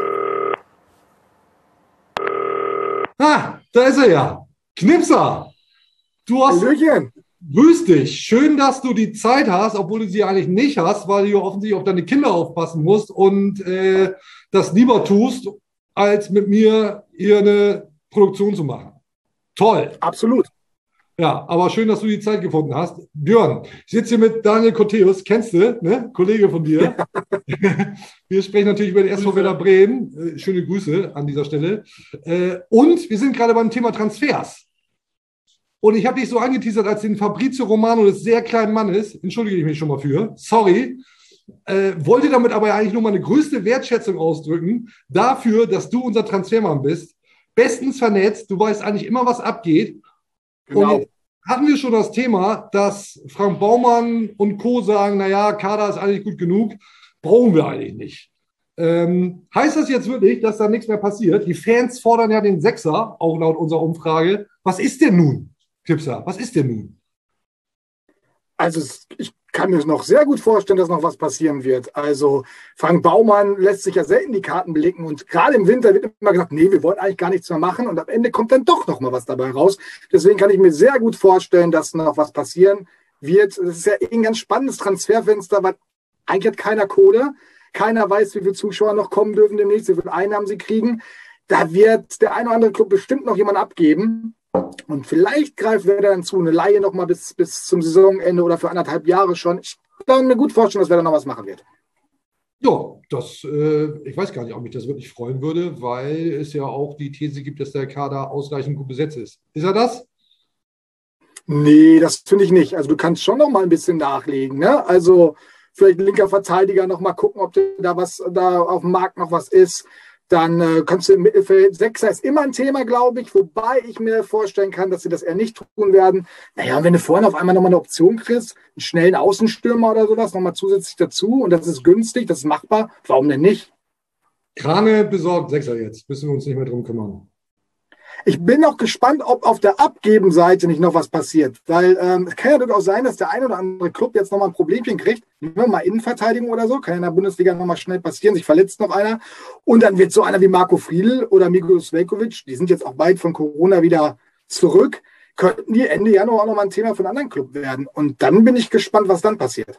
Ah, da ist er ja. Knipser. Du hast... Hallöchen. Grüß dich. Schön, dass du die Zeit hast, obwohl du sie eigentlich nicht hast, weil du offensichtlich auf deine Kinder aufpassen musst und äh, das lieber tust, als mit mir hier eine Produktion zu machen. Toll. Absolut. Ja, aber schön, dass du die Zeit gefunden hast. Björn, ich sitze hier mit Daniel Koteus, kennst du, ne? Kollege von dir. Wir sprechen natürlich über den S V Werder Bremen. Schöne Grüße an dieser Stelle. Und wir sind gerade beim Thema Transfers. Und ich habe dich so angeteasert als den Fabrizio Romano des sehr kleinen Mannes, entschuldige ich mich schon mal für, sorry, äh, wollte damit aber eigentlich nur meine größte Wertschätzung ausdrücken dafür, dass du unser Transfermann bist. Bestens vernetzt, du weißt eigentlich immer, was abgeht. Genau. Und jetzt hatten wir schon das Thema, dass Frank Baumann und Co. sagen, naja, Kader ist eigentlich gut genug, brauchen wir eigentlich nicht. Ähm, heißt das jetzt wirklich, dass da nichts mehr passiert? Die Fans fordern ja den Sechser, auch laut unserer Umfrage. Was ist denn nun, Knipser? Was ist denn nun? Also ich kann mir noch sehr gut vorstellen, dass noch was passieren wird. Also Frank Baumann lässt sich ja selten die Karten blicken und gerade im Winter wird immer gesagt, nee, wir wollen eigentlich gar nichts mehr machen und am Ende kommt dann doch noch mal was dabei raus. Deswegen kann ich mir sehr gut vorstellen, dass noch was passieren wird. Es ist ja eh ein ganz spannendes Transferfenster, was eigentlich hat keiner Kohle, keiner weiß, wie viele Zuschauer noch kommen dürfen demnächst, wie viele Einnahmen sie kriegen. Da wird der ein oder andere Club bestimmt noch jemand abgeben. Und vielleicht greift Werder dann zu, eine Leihe noch mal bis, bis zum Saisonende oder für anderthalb Jahre schon. Ich kann mir gut vorstellen, dass Werder noch was machen wird. Ja, das, äh, ich weiß gar nicht, ob mich das wirklich freuen würde, weil es ja auch die These gibt, dass der Kader ausreichend gut besetzt ist. Ist er das? Nee, das finde ich nicht. Also du kannst schon noch mal ein bisschen nachlegen. Ne? Also vielleicht linker Verteidiger noch mal gucken, ob da was da auf dem Markt noch was ist. Dann äh, kannst du im Mittelfeld, Sechser ist immer ein Thema, glaube ich, wobei ich mir vorstellen kann, dass sie das eher nicht tun werden. Naja, und wenn du vorhin auf einmal nochmal eine Option kriegst, einen schnellen Außenstürmer oder sowas, nochmal zusätzlich dazu und das ist günstig, das ist machbar, warum denn nicht? Krane besorgt Sechser jetzt, müssen wir uns nicht mehr drum kümmern. Ich bin auch gespannt, ob auf der Abgebenseite nicht noch was passiert, weil ähm, es kann ja durchaus sein, dass der ein oder andere Club jetzt nochmal ein Problemchen kriegt, nehmen wir mal Innenverteidigung oder so, kann ja in der Bundesliga nochmal schnell passieren, sich verletzt noch einer und dann wird so einer wie Marco Friedl oder Migo Svelkovic, die sind jetzt auch bald von Corona wieder zurück, könnten die Ende Januar auch nochmal ein Thema für einen anderen Club werden und dann bin ich gespannt, was dann passiert.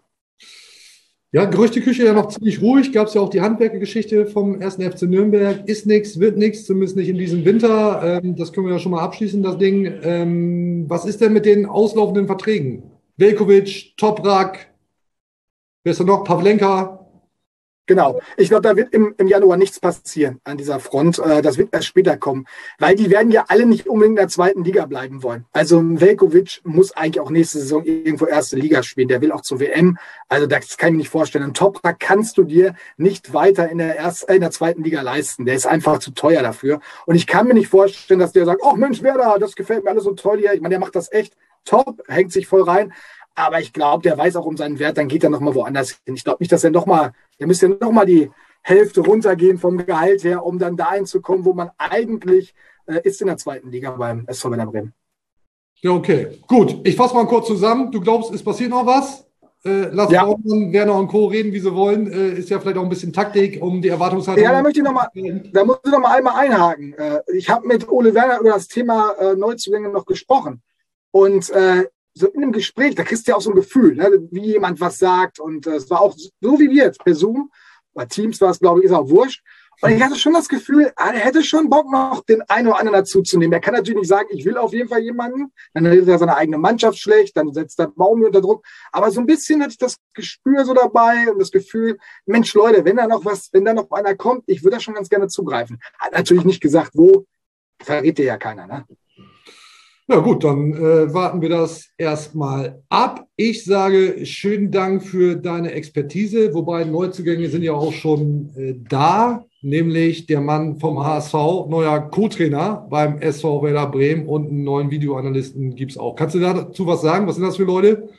Ja, Gerüchteküche ja noch ziemlich ruhig. Gab es ja auch die Handwerkergeschichte vom ersten F C Nürnberg. Ist nichts, wird nichts, zumindest nicht in diesem Winter. Ähm, das können wir ja schon mal abschließen, das Ding. Ähm, was ist denn mit den auslaufenden Verträgen? Velkovic, Toprak, wer ist da noch? Pavlenka. Genau. Ich glaube, da wird im, im Januar nichts passieren an dieser Front. Äh, das wird erst später kommen. Weil die werden ja alle nicht unbedingt in der zweiten Liga bleiben wollen. Also Velkovic muss eigentlich auch nächste Saison irgendwo erste Liga spielen. Der will auch zur W M. Also das kann ich mir nicht vorstellen. Einen Toprak kannst du dir nicht weiter in der, ersten, äh, in der zweiten Liga leisten. Der ist einfach zu teuer dafür. Und ich kann mir nicht vorstellen, dass der sagt, ach Mensch, Werder, das gefällt mir alles so toll hier. Ich meine, der macht das echt top, hängt sich voll rein. Aber ich glaube, der weiß auch um seinen Wert, dann geht er nochmal woanders hin. Ich glaube nicht, dass er nochmal, der müsste ja nochmal die Hälfte runtergehen vom Gehalt her, um dann dahin zu kommen, wo man eigentlich äh, ist in der zweiten Liga beim S V Werder Bremen. Ja, okay. Gut, ich fasse mal kurz zusammen. Du glaubst, es passiert noch was? Äh, lass Ja. Baumann, Werner und Co. reden, wie sie wollen. Äh, ist ja vielleicht auch ein bisschen Taktik, um die Erwartungshaltung... Ja, da möchte ich noch mal, da muss ich noch mal einmal einhaken. Äh, ich habe mit Ole Werner über das Thema äh, Neuzugänge noch gesprochen. Und äh, so in einem Gespräch, da kriegst du ja auch so ein Gefühl, ne, wie jemand was sagt. Und äh, es war auch so wie wir jetzt per Zoom, bei Teams war es, glaube ich, ist auch wurscht. Und ich hatte schon das Gefühl, er hätte schon Bock, noch den einen oder anderen dazuzunehmen. Er kann natürlich nicht sagen, ich will auf jeden Fall jemanden. Dann redet er seine eigene Mannschaft schlecht, dann setzt er Baum unter Druck. Aber so ein bisschen hatte ich das Gespür so dabei und das Gefühl, Mensch, Leute, wenn da noch was, wenn da noch einer kommt, ich würde da schon ganz gerne zugreifen. Hat natürlich nicht gesagt, wo, verrät dir ja keiner, ne? Na gut, dann äh, warten wir das erstmal ab. Ich sage schönen Dank für deine Expertise, wobei Neuzugänge sind ja auch schon äh, da, nämlich der Mann vom H S V, neuer Co-Trainer beim S V Werder Bremen und einen neuen Videoanalysten gibt es auch. Kannst du dazu was sagen? Was sind das für Leute?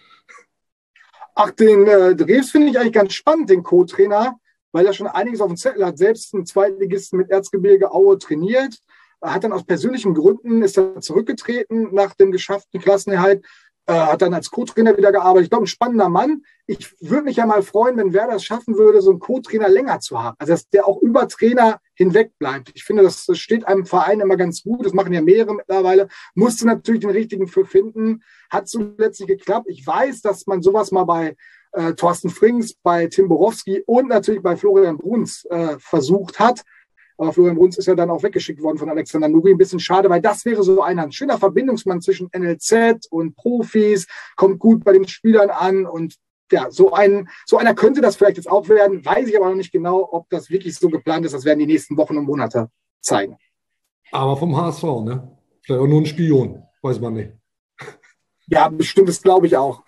Ach, den äh, Drews finde ich eigentlich ganz spannend, den Co-Trainer, weil er schon einiges auf dem Zettel hat, selbst einen Zweitligisten mit Erzgebirge Aue trainiert. Er hat dann aus persönlichen Gründen ist er zurückgetreten nach dem geschafften Klassenerhalt, äh, hat dann als Co-Trainer wieder gearbeitet. Ich glaube, ein spannender Mann. Ich würde mich ja mal freuen, wenn Werder es schaffen würde, so einen Co-Trainer länger zu haben. Also, dass der auch über Trainer hinweg bleibt. Ich finde, das, das steht einem Verein immer ganz gut. Das machen ja mehrere mittlerweile. Musste natürlich den richtigen für finden. Hat zuletzt nicht geklappt. Ich weiß, dass man sowas mal bei äh, Thorsten Frings, bei Tim Borowski und natürlich bei Florian Bruns äh, versucht hat. Aber Florian Bruns ist ja dann auch weggeschickt worden von Alexander Nuri. Ein bisschen schade, weil das wäre so einer, ein schöner Verbindungsmann zwischen N L Z und Profis, kommt gut bei den Spielern an. Und ja, so, ein, so einer könnte das vielleicht jetzt auch werden. Weiß ich aber noch nicht genau, ob das wirklich so geplant ist. Das werden die nächsten Wochen und Monate zeigen. Aber vom H S V, ne? Vielleicht auch nur ein Spion, weiß man nicht. Ja, bestimmt, das glaube ich auch.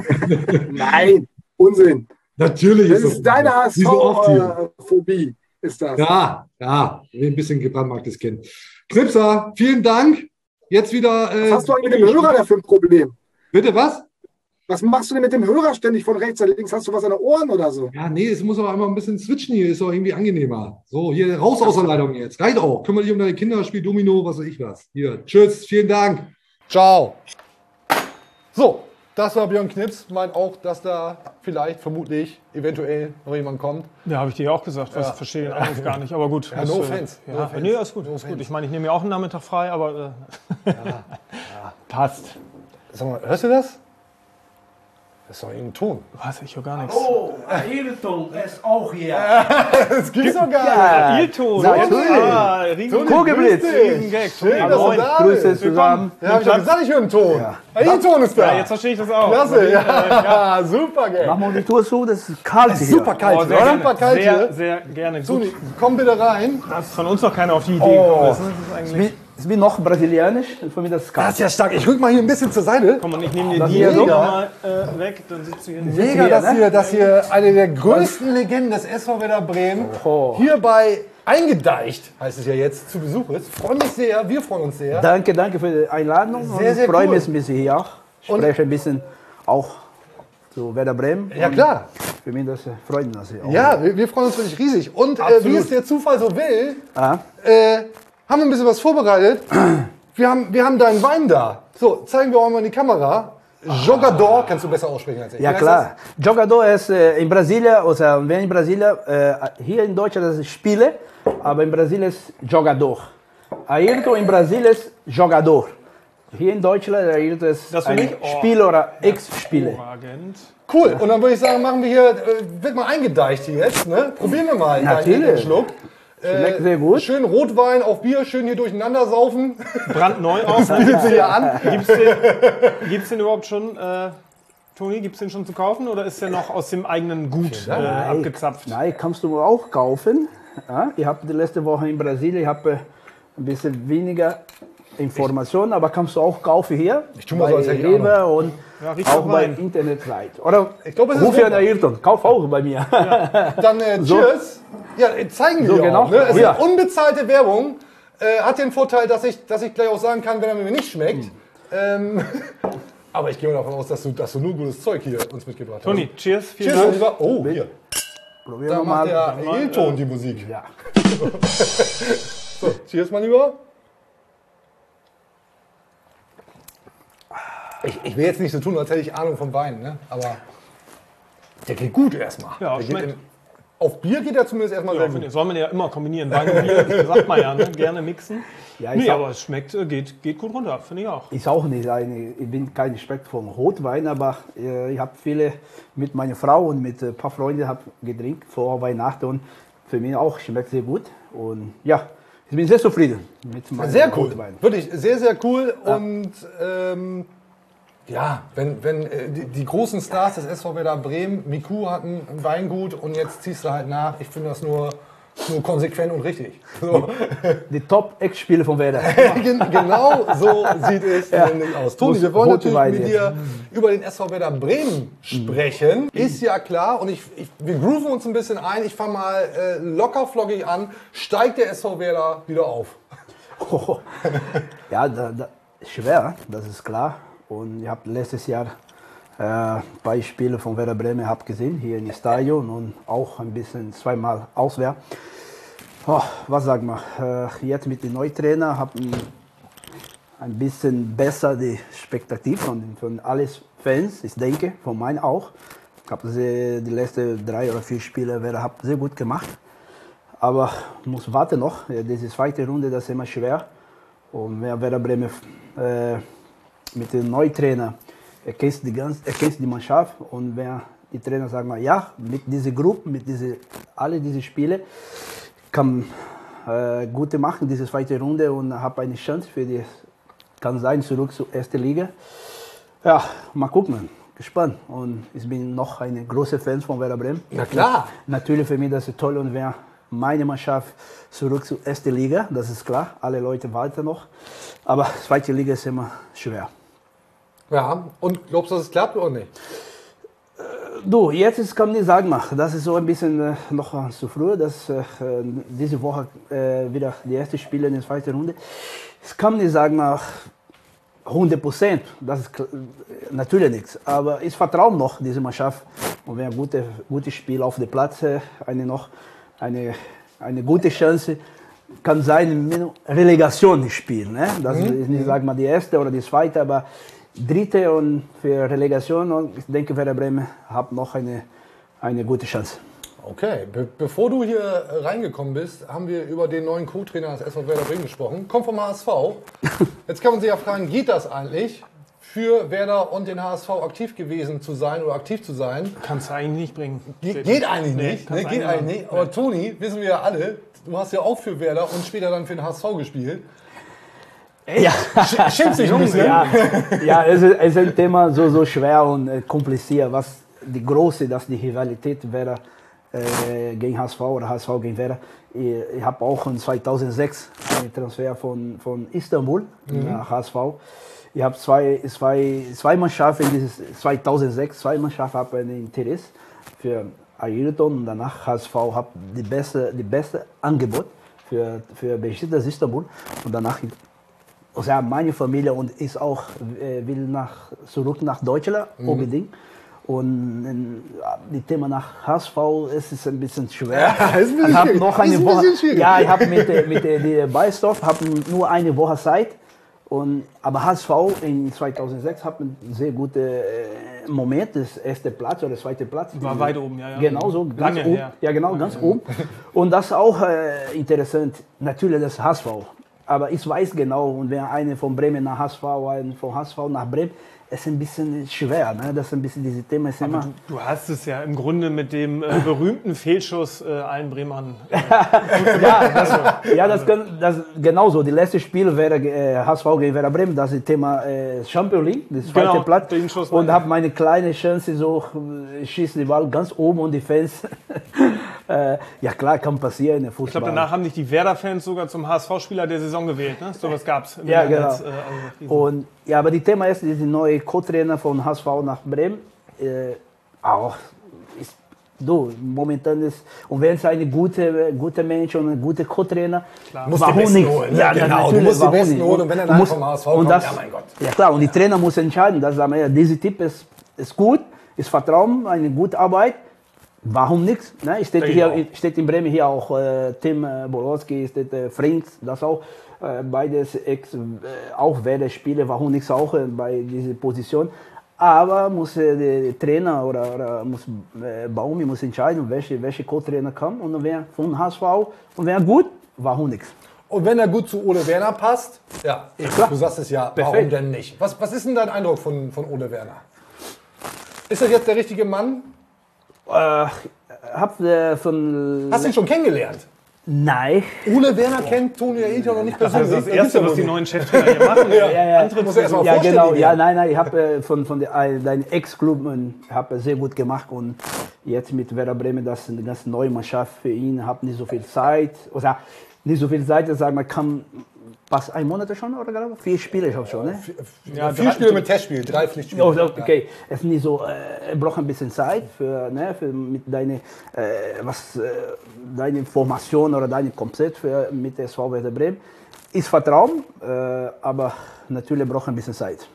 Nein, Unsinn. Natürlich Das ist ist deine H S Wie so oft hier. V-Phobie. Ist das. Ja, ja, wie ein bisschen gebrandmarktes Kind. Knipser, vielen Dank. Jetzt wieder. Äh, Was hast du eigentlich mit dem Hörer da für ein Problem? Bitte was? Was machst du denn mit dem Hörer ständig von rechts nach links? Hast du was an den Ohren oder so? Ja, nee, es muss aber immer ein bisschen switchen hier, ist doch irgendwie angenehmer. So, hier raus aus der Leitung jetzt. Reicht auch. Kümmere dich um deine Kinder, spiel Domino, was weiß ich was. Hier, tschüss, vielen Dank. Ciao. So, das war Björn Knips. Meint auch, dass da vielleicht, vermutlich, eventuell noch jemand kommt. Ja, habe ich dir ja auch gesagt. Was Ja. verstehe den Anruf gar nicht. Aber gut. Ja, das, no äh, offense. No Ja, offense. nee, ist gut. No ist gut. offense. Ich meine, ich nehme ja auch einen Nachmittag frei, aber äh, passt. Sag mal, hörst du das? Das ist doch irgendein Ton. Was? Ich höre gar nichts. Oh, Ayrton ist auch hier. Das gibt's doch gar Ja, Ailton. Natürlich. Ah, Riesen- Kugelblitz. Riesengag. Schön, dass du Moin. da Grüße bist. zusammen. Ja, hab ich doch gesagt, ich höre einen Ton. Ja. Ailton ist da. Ja, jetzt verstehe ich das auch. Klasse, ja. Super, Gag. Mach mal die Tour zu, das ist kalt hier. Super kalt, Oh, sehr, oder? gerne. Super kalt sehr, hier. sehr gerne. Gut, Toni, komm bitte rein. dass von uns noch keiner auf die Idee Oh. gekommen ist. Ne? Das ist eigentlich... Ich bin noch brasilianisch, für mich das ist Das kalt. ist ja stark. Ich rück mal hier ein bisschen zur Seite. Komm, und ich nehme dir Das die ist hier mega. nochmal äh, weg, dann sitzt du hier nicht. Mega, hier, dass ne? hier, dass hier eine der größten Legenden des S V Werder Bremen Oh. hierbei eingedeicht, heißt es ja jetzt, zu Besuch ist. Freue mich sehr, wir freuen uns sehr. Danke, danke für die Einladung. Sehr, und sehr ich freue cool. mich ein bisschen hier auch. Ich Und- spreche ein bisschen auch zu Werder Bremen. Ja, Und klar. Für mich das äh, freut mich. Dass ich auch Ja, wir, wir freuen uns wirklich riesig. Und äh, Absolut. wie es der Zufall so will, Ah, äh, haben wir ein bisschen was vorbereitet. Wir haben, wir haben deinen Wein da. So, zeigen wir auch mal in die Kamera. Jogador, kannst du besser aussprechen als ich. ja Wie heißt klar. Jogador ist äh, in Brasilien, also wenn in Brasilien, äh, hier in Deutschland das ist Spiele, aber in Brasilien ist Jogador. Ayrton in Brasilien ist Jogador. Hier in Deutschland Ayrton ist Das für ein mich? Oh. Spieler oder Ex-Spieler. Hervorragend. das? Cool. Und dann würde ich sagen, machen wir hier, äh, wird mal eingedeicht hier jetzt. Ne? Probieren wir mal Natürlich. deinen Schluck. Schmeckt sehr gut. Schön Rotwein auf Bier, schön hier durcheinander saufen. Brandneu aus. Bietet sich hier an. Gibt's den, gibt's den überhaupt schon, äh, Toni, gibt's den schon zu kaufen oder ist der noch aus dem eigenen Gut äh, abgezapft? Nein, kannst du auch kaufen. Ja, ich habe die letzte Woche in Brasilien, ich habe äh, ein bisschen weniger Informationen, aber kannst du auch kaufen hier. Ich tu mal bei so, als hätte ich Rewe Ahnung. und Ja, riecht auch nach bei Wein. Internetseite. Oder Ich glaube, es ist ruf ja an Rotwein. Ayrton, kauf auch bei mir. Dann äh, So. Cheers. Ja, äh, zeigen So, wir genau. auch. Ne? Es Ja. ist unbezahlte Werbung. Äh, hat den Vorteil, dass ich, dass ich gleich auch sagen kann, wenn er mir nicht schmeckt. Ähm, aber ich gehe mal davon aus, dass du, dass du nur gutes Zeug hier uns mitgebracht hast. Toni, cheers, vielen Cheers, Dank. lieber. Oh, hier. Probieren Da wir macht mal. der Ailton die Musik. Ja. So, cheers, mein Lieber. Ich, ich will jetzt nicht so tun, als hätte ich Ahnung vom Wein, ne? Aber der geht gut erstmal. Ja, Der geht schmeckt. in, auf Bier geht er zumindest erstmal Ja, sehr finde gut. ich, soll man ja immer kombinieren. Wein und Bier, sagt man ja, ne? Gerne mixen. Ja, ich Nee, auch- aber es schmeckt, äh, geht, geht gut runter, finde ich auch. Ist auch nicht eine, ich bin kein Respekt vom Rotwein, aber äh, ich habe viele mit meiner Frau und mit ein paar Freunden hab getrinkt vor Weihnachten und für mich auch schmeckt sehr gut. Und ja, ich bin sehr zufrieden mit meinem Sehr cool. Rotwein. Wirklich sehr, sehr cool. Und ähm, ja, wenn, wenn äh, die, die großen Stars des S V Werder Bremen, Miku hat ein Weingut und jetzt ziehst du halt nach. Ich finde das nur, nur konsequent und richtig. So. Die Top-Ex-Spiele von Werder. Gen- genau so sieht es nämlich aus. Toni, wir wollen Rote natürlich Wein mit jetzt. dir über den S V Werder Bremen sprechen. Ist ja klar und ich, ich, wir grooven uns ein bisschen ein. Ich fange mal äh, locker flockig an. Steigt der S V Werder wieder auf? Ja, da, da, schwer, das ist klar. Und ich habe letztes Jahr äh, ein paar Spiele von Werder Bremen hab gesehen, hier im Stadion und auch ein bisschen zweimal auswärts. Oh, was sagt man? Äh, jetzt mit dem neuen Trainer habe ich ein bisschen besser die Spektakel von, von allen Fans, ich denke, von meinen auch. Ich habe die, die letzten drei oder vier Spiele Werder hab sehr gut gemacht. Aber muss warten noch. Ja, diese zweite Runde, das ist immer schwer. Und wer Werder Bremen äh, mit dem neuen Trainer erkennt die, ganz, erkennt die Mannschaft und wer die Trainer sagen, mal, ja, mit dieser Gruppe, mit diese, alle diese Spiele kann äh, gute machen, diese zweite Runde und habe eine Chance für die, kann sein, zurück zur ersten Liga. Ja, mal gucken, gespannt. Und ich bin noch ein großer Fan von Werder Bremen. Na klar. Natürlich für mich das ist toll und wer meine Mannschaft zurück zur ersten Liga, das ist klar. Alle Leute warten noch, aber zweite Liga ist immer schwer. Ja, und glaubst du, dass es klappt oder nicht? Du, jetzt ist, kann ich sagen, das ist so ein bisschen äh, noch zu früh, dass äh, diese Woche äh, wieder die erste Spiele in der zweiten Runde. Ich kann nicht sagen, hundert Prozent, das ist kl- natürlich nichts, aber ich vertraue noch diese Mannschaft und wenn ein gutes gute Spiel auf dem Platz, äh, eine noch eine, eine gute Chance kann sein, mit Relegation spielen. Ne? Das Mhm. ist nicht, sag mal, die erste oder die zweite, aber dritte und für Relegation. Und ich denke, Werder Bremen hat noch eine, eine gute Chance. Okay, Be bevor du hier äh, reingekommen bist, haben wir über den neuen Co-Trainer des S V Werder Bremen gesprochen. Kommt vom H S V. Jetzt kann man sich ja fragen, geht das eigentlich für Werder und den H S V aktiv gewesen zu sein oder aktiv zu sein. Kannst du eigentlich nicht bringen. Ge geht eigentlich Nee, nicht. kannst Ne? du Geht eigentlich eigentlich nicht. Aber Toni, wissen wir ja alle, du hast ja auch für Werder und später dann für den H S V gespielt. Ja, Schämst dich ein bisschen? ja, ja es, ist, es ist ein Thema so, so schwer und äh, kompliziert. Was die große, dass die Rivalität Werder äh, gegen H S V oder H S V gegen Werder. Ich, ich habe auch in zweitausendsechs einen Transfer von, von Istanbul mhm. nach H S V. Ich habe zwei, zwei, zwei Mannschaften, dieses zweitausendsechs, zwei Mannschaften haben ein Interesse für Ayrton und danach H S V hat die beste, die beste Angebot für, für Besiktas Istanbul und danach also meine Familie und ist auch äh, will nach, zurück nach Deutschland mhm. unbedingt. Und äh, die Thema nach H S V es ist ein bisschen schwer. Ja, ist ein bisschen ich habe schwierig. noch eine Ist ein Woche. bisschen schwierig. Ja, ich habe mit, äh, mit äh, die Beistorf habe nur eine Woche Zeit. Und, aber H S V in zweitausendsechs hat einen sehr guten äh, Moment, das erste Platz oder der zweite Platz. War weit oben, ja. ja. Genau so, ganz Lange oben. her. Ja, genau, ganz oben. Und das ist auch äh, interessant, natürlich das H S V. Aber ich weiß genau, und wenn einer von Bremen nach H S V, ein von H S V nach Bremen, es ist ein bisschen schwer, ne? Das ist ein bisschen dieses Thema ist immer. Du, du hast es ja im Grunde mit dem äh, berühmten Fehlschuss äh, allen Bremern. Äh, ja, das, ja das, kann, das genauso. Die letzte Spiel wäre äh, H S V gegen Werder Bremen, das ist das Thema äh, Champions League, das zweite genau, Platz. Den Schuss und habe meine kleine Chance so, ich schieße die Ball ganz oben und die Fans. äh, ja klar, kann passieren in der Fußball. Ich glaube, danach haben dich die Werder-Fans sogar zum H S V-Spieler der Saison gewählt. Ne? So was gab es. Ja, genau. Als, äh, also und, ja, aber die Thema ist, die neue Co-Trainer von H S V nach Bremen, äh, auch ist, du, momentan ist, und wenn es eine gute, gute Mensch und ein guter Co-Trainer, muss die Besten holen. Ja, genau, du musst die Besten holen und wenn er dann vom H S V kommt, das, ja mein Gott. Ja klar, und die Trainer muss entscheiden, dass sagen wir, ja, dieser Typ ist, ist gut, ist Vertrauen, eine gute Arbeit. Warum nichts? Ne? Steht, hier, steht in Bremen hier auch äh, Tim äh, Bolowski, steht äh, Frings, das auch äh, beides ex, äh, auch Werder-Spieler, warum nichts auch äh, bei dieser Position. Aber muss äh, der Trainer oder, oder muss äh, Baumi muss entscheiden, welche, welche Co-Trainer kommt und wer von H S V und wer gut, warum nichts. Und wenn er gut zu Ole Werner passt, ja, klar. du sagst es ja, warum Perfekt. denn nicht? Was, was ist denn dein Eindruck von, von Ole Werner? Ist das jetzt der richtige Mann? Äh, hab äh, von. Hast du ihn schon kennengelernt? Nein. Ole Werner kennt Toni Ayrton noch nicht persönlich. Das ist das Erste, was die neuen Cheftrainer hier machen. ja, ja, ja. Muss er erst mal ja vorstellen, genau. wie Ja, der- nein, nein. Ich habe äh, von, von der, äh, deinem Ex-Club habe sehr gut gemacht und jetzt mit Werder Bremen, das ist eine ganz neue Mannschaft für ihn. Habe nicht so viel Zeit. Oder nicht so viel Zeit, sagen wir, kann was ein Monat schon oder glaube ich? Vier Spiele ich habe schon, ne? Ja, vier Spiele mit Testspiel, drei Pflichtspiele. Oh, okay, es ist nicht so, äh, er braucht ein bisschen Zeit für, ne, für mit deine, äh, was, äh, deine Formation oder dein Konzept für, mit der S V Werder Bremen. Ist Vertrauen, äh, aber natürlich braucht ein bisschen Zeit.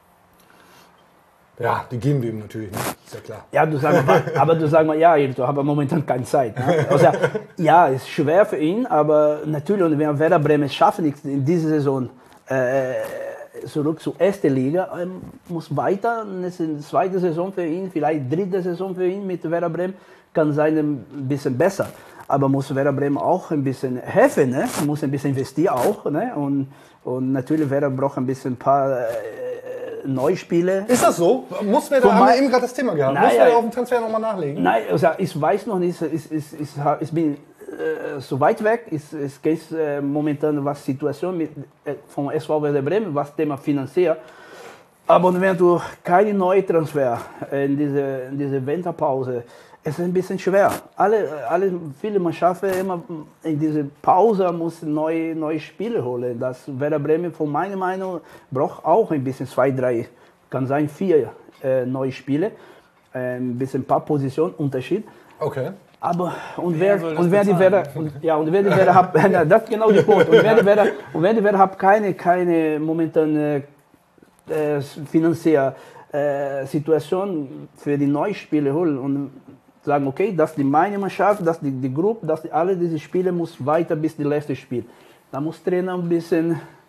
Ja, die geben wir ihm natürlich, ne? Ist ja klar. Ja, du sagst mal, aber du sagst mal, ja, ich habe momentan keine Zeit. Ne? Also, ja, ist schwer für ihn, aber natürlich, und wenn Werder Bremen schafft nichts in dieser Saison äh, zurück zur ersten Liga, ähm, muss weiter, das ist eine zweite Saison für ihn, vielleicht dritte Saison für ihn mit Werder Bremen, kann sein ein bisschen besser. Aber muss Werder Bremen auch ein bisschen helfen, ne? Muss ein bisschen investieren auch, ne? Und, und natürlich Werder braucht ein bisschen ein paar äh, Neuspiele. Ist das so? Muss Werder, Von haben wir mein- eben gerade das Thema gehabt, Nein, muss Werder ja. auf dem Transfer nochmal nachlegen? Nein, also ich weiß noch nicht, ich, ich, ich, ich bin äh, so weit weg, ich, ich gehe äh, momentan was Situation mit, äh, vom S V Werder Bremen, was Thema finanziell. Aber wenn du keine neue Transfer äh, in diese, in diese Winterpause, es ist ein bisschen schwer. Alle, alle viele Mannschaften immer in diese Pause müssen neue, neue Spiele holen. Das Werder Bremen von meiner Meinung braucht auch ein bisschen zwei, drei, kann sein vier äh, neue Spiele, äh, ein bisschen ein paar Positionen Unterschied. Okay. Aber und wer und wer die Werder und, ja und wer die Werder hat, das ist genau der Punkt. Und wer die Werder und wer die Werder hat keine keine momentan äh, äh, finanzielle äh, Situation für die neuen Spiele holen und sagen, okay, das ist die meine Mannschaft, das ist die, die Gruppe, das die, alle diese Spiele muss weiter bis die letzte Spiel. Da muss Trainer ein bisschen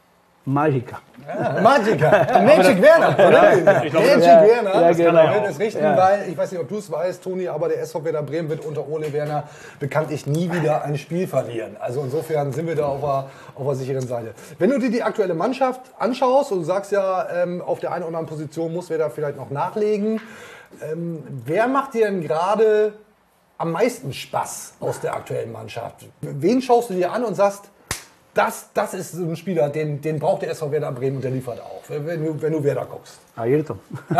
Magica. Ja, Magica. Ja, Magic Werner. Ja, Magic ja, Werner. Ja, das genau. kann er das richten, Ja. weil, ich weiß nicht, ob du es weißt, Toni, aber der S V Werder Bremen wird unter Ole Werner bekanntlich nie wieder ein Spiel verlieren. Also insofern sind wir da auf der, auf der sicheren Seite. Wenn du dir die aktuelle Mannschaft anschaust und du sagst ja, ähm, auf der einen oder anderen Position muss Werder vielleicht noch nachlegen, ähm, wer macht dir denn gerade am meisten Spaß aus der aktuellen Mannschaft? Wen schaust du dir an und sagst, Das, das ist so ein Spieler, den, den braucht der S V Werder Bremen und der liefert auch, wenn du, wenn du Werder guckst. Ayrton. ist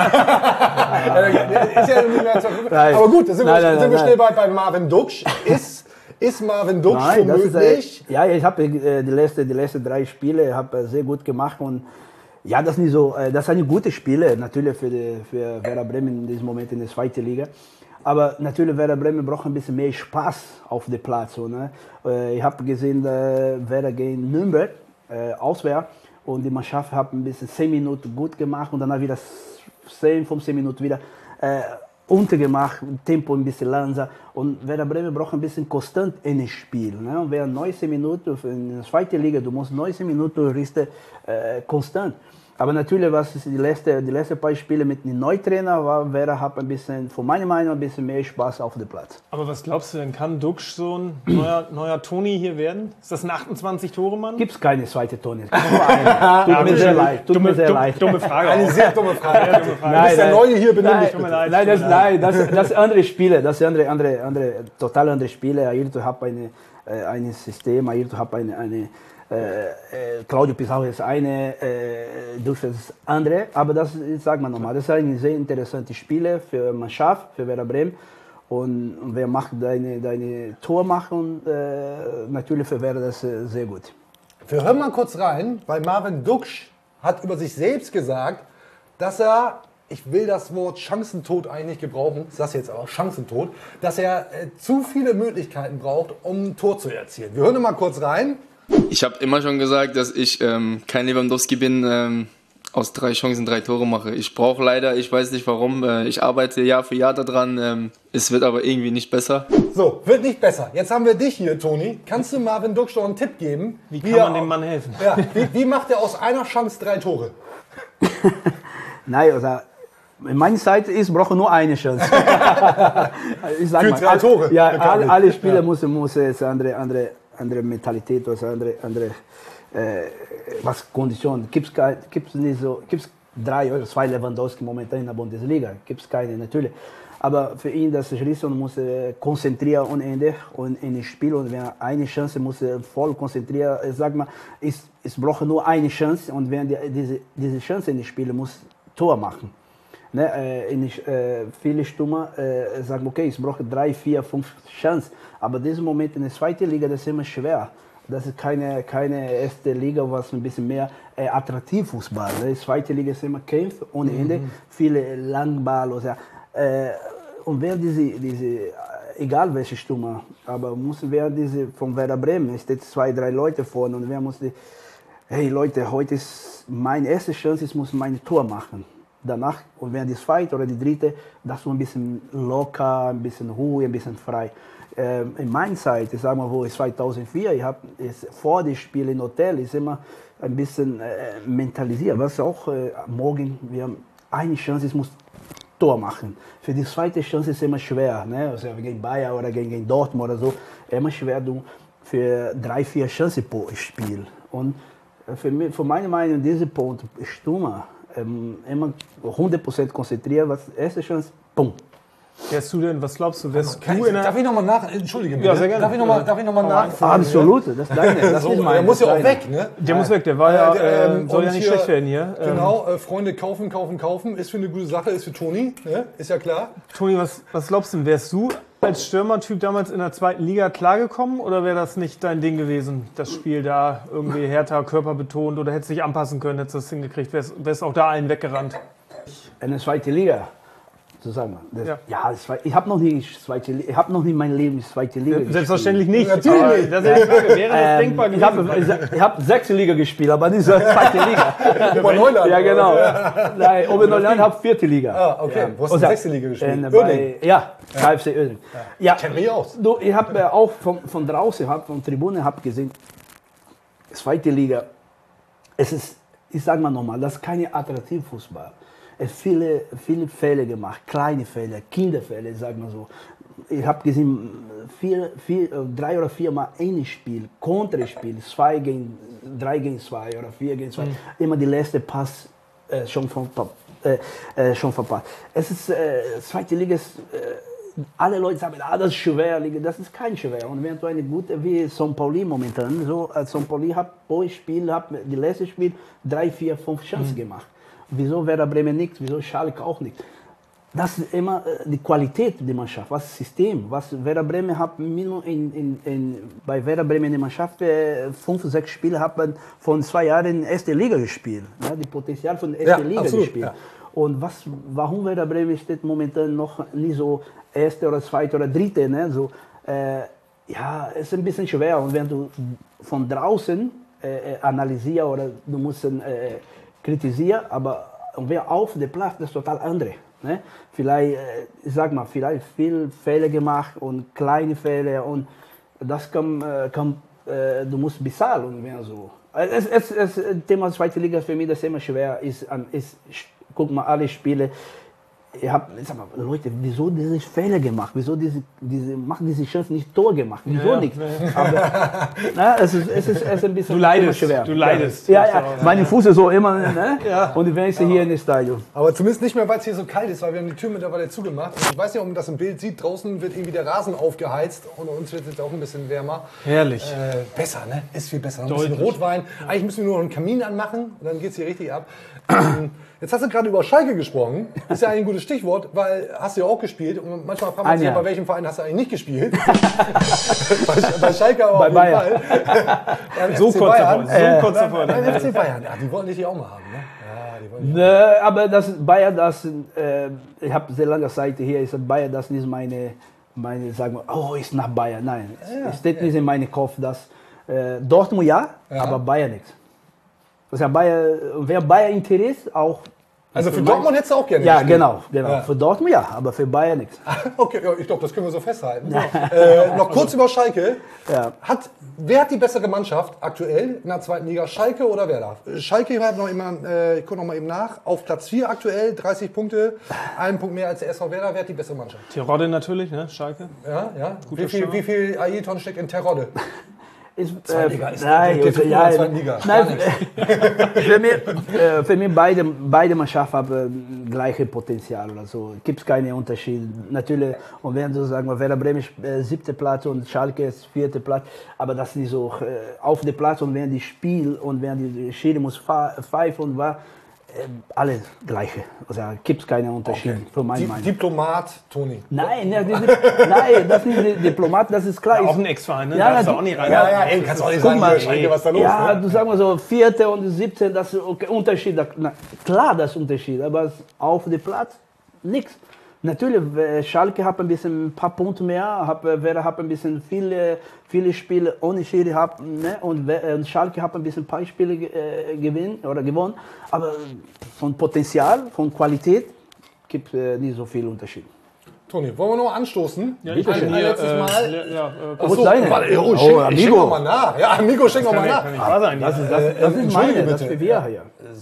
ja nicht mehr zu, aber gut, da sind, Nein, wir, nein, sind wir nein, schnell bei, bei Marvin Duksch. Ist, ist Marvin Duksch Nein, das ist, womöglich? äh, ja, ich habe äh, die letzten die letzten drei Spiele hab, äh, sehr gut gemacht und ja, das ist nicht so, äh, das sind eine gute Spiele natürlich für, die, für Werder Bremen in diesem Moment in der zweiten Liga. Aber natürlich, Werder Bremen braucht ein bisschen mehr Spaß auf dem Platz. So, ne? Ich habe gesehen, äh, Werder gegen Nürnberg, äh, auswärts. Und die Mannschaft hat ein bisschen zehn Minuten gut gemacht und dann wieder zehn, fünfzehn Minuten wieder äh, untergemacht, Tempo ein bisschen langsamer. Und Werder Bremen braucht ein bisschen konstant in das Spiel. Ne? Und während neunzehn Minuten in der zweiten Liga, du musst neunzehn Minuten richten, äh, konstant. Aber natürlich, was die letzten die letzte paar Spiele mit dem Neutrainer war, Werder hat ein bisschen, von meiner Meinung ein bisschen mehr Spaß auf dem Platz. Aber was glaubst du denn, kann Duksch so ein neuer, neuer Toni hier werden? Ist das ein achtundzwanzig-Tore-Mann? Gibt es keine zweite Toni. Es gibt nur eine. Tut mir sehr leid. Tut mir sehr leid. Dumme Frage. Eine auch. sehr dumme Frage. Sehr dumme Frage. Du bist der Neue hier, benimm dich Tut mir bitte. leid. Nein, das, nein, das, das sind andere Spiele. Das sind andere, andere, andere, total andere Spiele. Ayrton hat eine, äh, ein System, Ayrton hat eine, eine Äh, äh, Claudio Pizarro ist eine, äh, Duksch ist andere, aber das sagt man nochmal, das ist ein sehr interessantes Spiel für Mannschaft, für Werder Bremen und, und wer macht deine, deine Tor machen, äh, natürlich für Werder das äh, sehr gut. Wir hören mal kurz rein, weil Marvin Duksch hat über sich selbst gesagt, dass er, ich will das Wort Chancentod eigentlich nicht gebrauchen, ich sage jetzt aber Chancentod, dass er äh, zu viele Möglichkeiten braucht, um ein Tor zu erzielen. Wir hören mal kurz rein. Ich habe immer schon gesagt, dass ich ähm, kein Lewandowski bin, ähm, aus drei Chancen drei Tore mache. Ich brauche leider, ich weiß nicht warum, äh, ich arbeite Jahr für Jahr daran, ähm, es wird aber irgendwie nicht besser. So, wird nicht besser. Jetzt haben wir dich hier, Toni. Kannst du Marvin Duksch noch einen Tipp geben? Wie kann man dem Mann helfen? Ja, wie, wie macht er aus einer Chance drei Tore? Nein, also in meiner Zeit ist, brauche nur eine Chance. Ich sag Für mal, drei Tore. Ja, alle, alle Spieler Ja. müssen, müssen jetzt andere, andere, andere Mentalität, also andere, andere äh, was Konditionen. Gibt es nicht so, gibt's drei oder zwei Lewandowski momentan in der Bundesliga? Gibt es keine, natürlich. Aber für ihn, das Schließen muss er konzentrieren ohne Ende und in das Spiel. Und wenn er eine Chance muss er voll konzentrieren. Ich sag mal, es, es braucht nur eine Chance und wenn die, diese, diese Chance in das Spiel muss Tor machen. Ne, äh, in, äh, viele Stürmer äh, sagen, okay, ich brauche drei, vier, fünf Chancen. Aber in diesem Moment in der zweiten Liga, das ist immer schwer. Das ist keine, keine erste Liga, was ein bisschen mehr äh, attraktiv Fußball. Die zweite Liga ist immer Kampf ohne Ende, mhm. viele Langball. Oder, äh, und wer diese, diese, egal welche Stürmer, aber muss wer diese von Werder Bremen, es steht zwei, drei Leute vorne und wer muss die, hey Leute, heute ist meine erste Chance, ich muss mein Tor machen. Danach, und wenn die zweite oder die dritte, das so ein bisschen locker, ein bisschen ruhig, ein bisschen frei. Ähm, in meiner Zeit, ich sage mal, wo ich zweitausendvier, ich habe vor dem Spiel im Hotel, ist immer ein bisschen äh, mentalisiert. Was auch äh, morgen, wir haben eine Chance, ich muss Tor machen. Für die zweite Chance ist es immer schwer, ne? Also gegen Bayern oder gegen, gegen Dortmund oder so, immer schwer du für drei, vier Chancen pro Spiel. Und für, mich, für meine Meinung, dieser Punkt, Stürmer, Ähm, immer hundert Prozent konzentriert, was erste Chance, bumm. Wärst du denn, was glaubst du, wärst Kann du ich, in der... darf ich nochmal nach... Entschuldige bitte. Ja, sehr gerne. Darf ich nochmal noch nachfragen? Absolut, das ist deine. Das so, ist meine, der muss ja auch deine. weg, ne? Der muss weg, der war ja, Äh, äh, ähm, soll ja und nicht hier- schlecht werden hier. Ähm, Genau, äh, Freunde kaufen, kaufen, kaufen. Ist für eine gute Sache, ist für Toni, ne? Ist ja klar. Toni, was, was glaubst du denn, wärst du als Stürmertyp damals in der zweiten Liga klargekommen oder wäre das nicht dein Ding gewesen, das Spiel da irgendwie härter, körperbetont oder hättest du dich anpassen können, hättest du das hingekriegt, wärst, wärst auch da allen weggerannt? In der zweiten Liga, zusammen. Das, Ja. ja, das war, ich habe noch nie zweite Liga, ich habe noch nie mein Leben in zweite Liga gespielt. Selbstverständlich nicht. Natürlich Aber nicht. Das ist die Frage. Wäre das Ähm, denkbar ich gewesen? habe ich hab sechste Liga gespielt, aber nicht so zweite Liga. Oberneuland. Ja, genau. Nein, Oberneuland hat vierte Liga. Ah, okay. Ja. Wo hast du Also, sechste Liga gespielt? in- Uerdingen. bei, ja, K F C Uerdingen. Ja. Kenn mich aus. Du, ich habe äh, auch von, von draußen, hab, von Tribüne hab gesehen, zweite Liga, es ist, ich sage mal nochmal, das ist keine Attraktivfußball. Es viele, viele Fälle gemacht, kleine Fälle, Kinderfälle, sag mal so. Ich habe gesehen, vier, vier, drei oder vier Mal ein Spiel, Konterspiel, zwei gegen, drei gegen zwei oder vier gegen zwei. Mhm. Immer die letzte Pass äh, schon, von, äh, äh, schon verpasst. Es ist, äh, zweite Liga ist, äh, alle Leute sagen, ah, das ist schwer, das ist kein schwer. Und wenn du eine gute, wie São Paulo momentan, so, äh, São Paulo hat pro Spiel, hat die letzte Spiel drei, vier, fünf Chancen mhm. gemacht. Wieso Werder Bremen nichts, wieso Schalke auch nicht? Das ist immer die Qualität der Mannschaft, was das System. Was Werder Bremen hat in, in, in, bei Werder Bremen die Mannschaft fünf, sechs Spiele hat man von zwei Jahren in der ersten Liga gespielt. Ja, die Potenzial von der ersten ja, Liga absolut, gespielt. Ja. Und was, warum Werder Bremen steht momentan noch nicht so erste oder zweite oder dritte? Ne? So, äh, ja, es ist ein bisschen schwer. Und wenn du von draußen äh, analysierst oder du musst äh, kritisieren, aber wer auf dem Platz, das ist total andere. Ne? Vielleicht, ich sag mal, vielleicht viele Fehler gemacht und kleine Fehler und das kann, kann du musst bezahlen und mehr so. Es, es, es, das Thema zweite Liga für mich das ist immer schwer. Ist, ist, guck mal, alle Spiele. Ich hab, ich sag mal, Leute, wieso diese Fehler gemacht? Wieso diese, diese, machen diese Chance nicht Tor gemacht? Wieso ja, nicht? Ja. Aber na, es, ist, es, ist, es ist ein bisschen du leidest, schwer. Du leidest. Ja, ja, ja. Mein Fuß ist so immer, ne? Ja. Und wenn ich hier in das Stadion. Aber zumindest nicht mehr, weil es hier so kalt ist, weil wir haben die Tür mittlerweile zugemacht. Und ich weiß nicht, ob man das im Bild sieht, draußen wird irgendwie der Rasen aufgeheizt und uns wird es auch ein bisschen wärmer. Herrlich. Äh, besser, ne? Ist viel besser. Ein bisschen Rotwein. Eigentlich müssen wir nur noch einen Kamin anmachen und dann geht es hier richtig ab. Jetzt hast du gerade über Schalke gesprochen. Ist ja eigentlich ein gutes Stichwort, weil hast du ja auch gespielt. Und manchmal fragt man sich, bei welchem Verein hast du eigentlich nicht gespielt? bei, bei Schalke aber bei auf jeden Bayern. Fall. So kurz davor. So kurz davor. Beim F C Bayern. Ja, die wollten dich auch mal haben, ne? Ja, die wollten ne, aber das Bayern, das, äh, ich habe sehr lange Zeit hier, ist Bayern, das nicht meine, meine, sagen wir, oh, ist nach Bayern. Nein, ja, es steht ja. nicht in meinem Kopf, dass äh, Dortmund ja, ja, aber Bayern nichts. Also Bayern, wer Bayern Interesse auch. Also für Dortmund hättest du auch gerne Ja, gespielt. genau, genau. Ja. Für Dortmund ja, aber für Bayern nichts. Okay, ja, ich glaube, das können wir so festhalten. So, äh, noch kurz über Schalke. Ja. Hat, wer hat die bessere Mannschaft aktuell in der zweiten Liga? Schalke oder Werder? Schalke, hat noch immer, äh, ich gucke noch mal eben nach, auf Platz vier aktuell, dreißig Punkte, einen Punkt mehr als der S V Werder. Wer hat die bessere Mannschaft? Terodde natürlich, ne? Schalke. Ja, ja. Wie viel, wie viel Ailton steckt in Terodde? Ist, äh, Liga ist nein, der, der ja, Liga. Nein, für mich, äh, für mich beide, beide Mannschaften haben gleiche Potenzial oder so. Gibt es keine Unterschiede. Natürlich, und wenn du sagst, Werder Bremen ist äh, siebter Platz und Schalke ist vierter Platz, aber das ist nicht so äh, auf dem Platz und wenn die Spiel und wenn die Schiri muss pfeifen und war, alle gleiche. Also gibt es keine Unterschiede, okay. Für meine Di Meinung. Diplomat, Toni. Nein, ja, die, die, nein, das ist nicht Diplomat, das ist klar. Ja, auch ein Ex-Verein, ne? Ja, darfst du auch nicht rein. Ja, ja, ey, kannst du auch nicht sagen, mal, Schalke, was da los ist. Ja, ne? du sagst mal so, vierte und siebte, das ist okay, Unterschied. Na, klar, das ist Unterschied, aber auf dem Platz nichts. Natürlich, Schalke hat ein bisschen ein paar Punkte mehr, hat, Werder hat ein bisschen viele, viele Spiele ohne Schiri hat, ne? und, und Schalke hat ein bisschen ein paar Spiele äh, gewinnen, oder gewonnen, aber von Potenzial, von Qualität gibt es äh, nicht so viel Unterschied. Toni, wollen wir noch anstoßen? Ja, ich ein, ein letztes äh, Mal. Ja, äh, Achso, warte, oh, schenk, oh, Amigo. Schenk noch mal nach. Ja, Amigo, schenk noch mal nach. Das ist, das, das, das ist meine, bitte. Das ist für wir hier.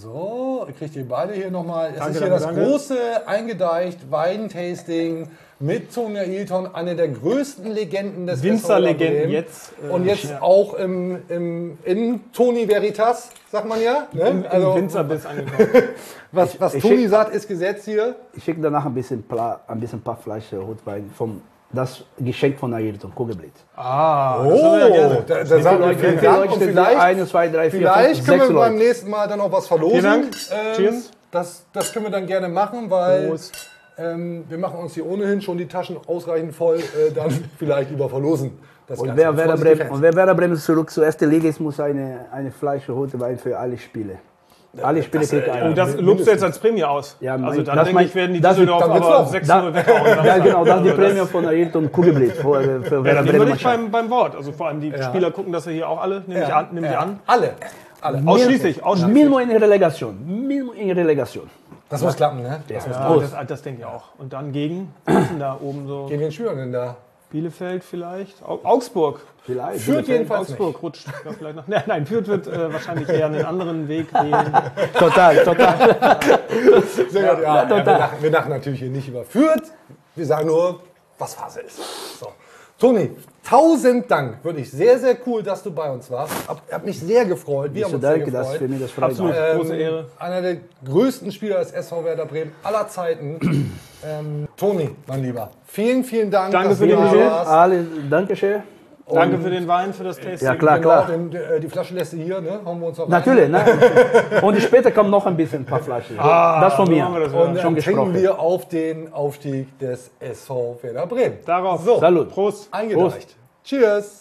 So, kriegt ihr beide hier nochmal. Es danke, ist hier danke, das danke. große Eingedeicht Wein-Tasting mit Toni Ailton, eine der größten Legenden des Winzerlegenden jetzt. Äh, Und jetzt ja. auch im, im, in Toni Veritas, sagt man ja. Ne? Im, im also, Winzerbiss angekommen. Was, was Toni sagt, ist Gesetz hier. Ich schicke danach ein bisschen, Pla, ein bisschen paar Flasche Rotwein vom das Geschenk von Ailton, Kugelblitz. Ah, oh, ja da, da sagen wir vielen Dank. Und vielleicht, eine, zwei, drei, vier, vielleicht fünf, können wir sechs beim Leute. nächsten Mal dann auch was verlosen. Vielen Dank. Ähm, Cheers. Das, das können wir dann gerne machen, weil ähm, wir machen uns hier ohnehin schon die Taschen ausreichend voll, äh, dann vielleicht lieber verlosen. Das und, wer Werder Bremen, und wer Werder Bremen zurück zur ersten Liga ist, muss eine, eine Flasche Rotwein für alle Spiele. Alle Spiele das, kriegt einer. Oh, das lobst du jetzt als Prämie aus. Ja, also dann das denke mein, ich, werden die das Düsseldorf aber sechs null weghauen. Ja, genau, das ist die Prämie von Ailton Kugelblitz. Für, für ja, dann nehmen wir dich beim, beim Wort. Also vor allem die ja. Spieler gucken das ja hier auch alle, nehme ja. ich an. Nehme ja. ich an. Alle. alle. Ausschließlich. ausschließlich. Minimum in Relegation. Minimum in Relegation. Das muss klappen, ne? Das, das, ja, das, das denke ich auch. Und dann gegen, was ist denn da oben so? Gegen wen spielen wir denn da? Bielefeld vielleicht. Au Augsburg. Vielleicht. Fürth jedenfalls Augsburg nicht. rutscht da vielleicht noch. Nein, nein Fürth wird äh, wahrscheinlich eher einen anderen Weg wählen. Total, total. Sehr gut, ja, ja, wir, lachen, wir lachen natürlich hier nicht über Fürth. Wir sagen nur, was Phase ist. So. Toni, tausend Dank. Wirklich sehr, sehr cool, dass du bei uns warst. Hab, hab mich sehr gefreut. Wir Ich haben uns danke, sehr das gefreut. für mich das freut mich. Absolut, Ähm, große Ehre. Einer der größten Spieler des S V Werder Bremen aller Zeiten. ähm, Toni, mein Lieber, vielen, vielen Dank. Danke dass für du die da Musik. warst. Alle, danke schön. Danke für den Wein, für das Tasting. Ja, klar, Genau, klar. den, die, die Flasche lässt du hier, ne? Hauen wir uns auch Natürlich, rein. ne? Und später kommt noch ein bisschen ein paar Flaschen. Ah, das von so mir. machen wir das, ja. Und schon dann trinken gesprochen. wir auf den Aufstieg des S V Werder Bremen. Darauf. So, Salut. Prost. eingedeicht. Cheers.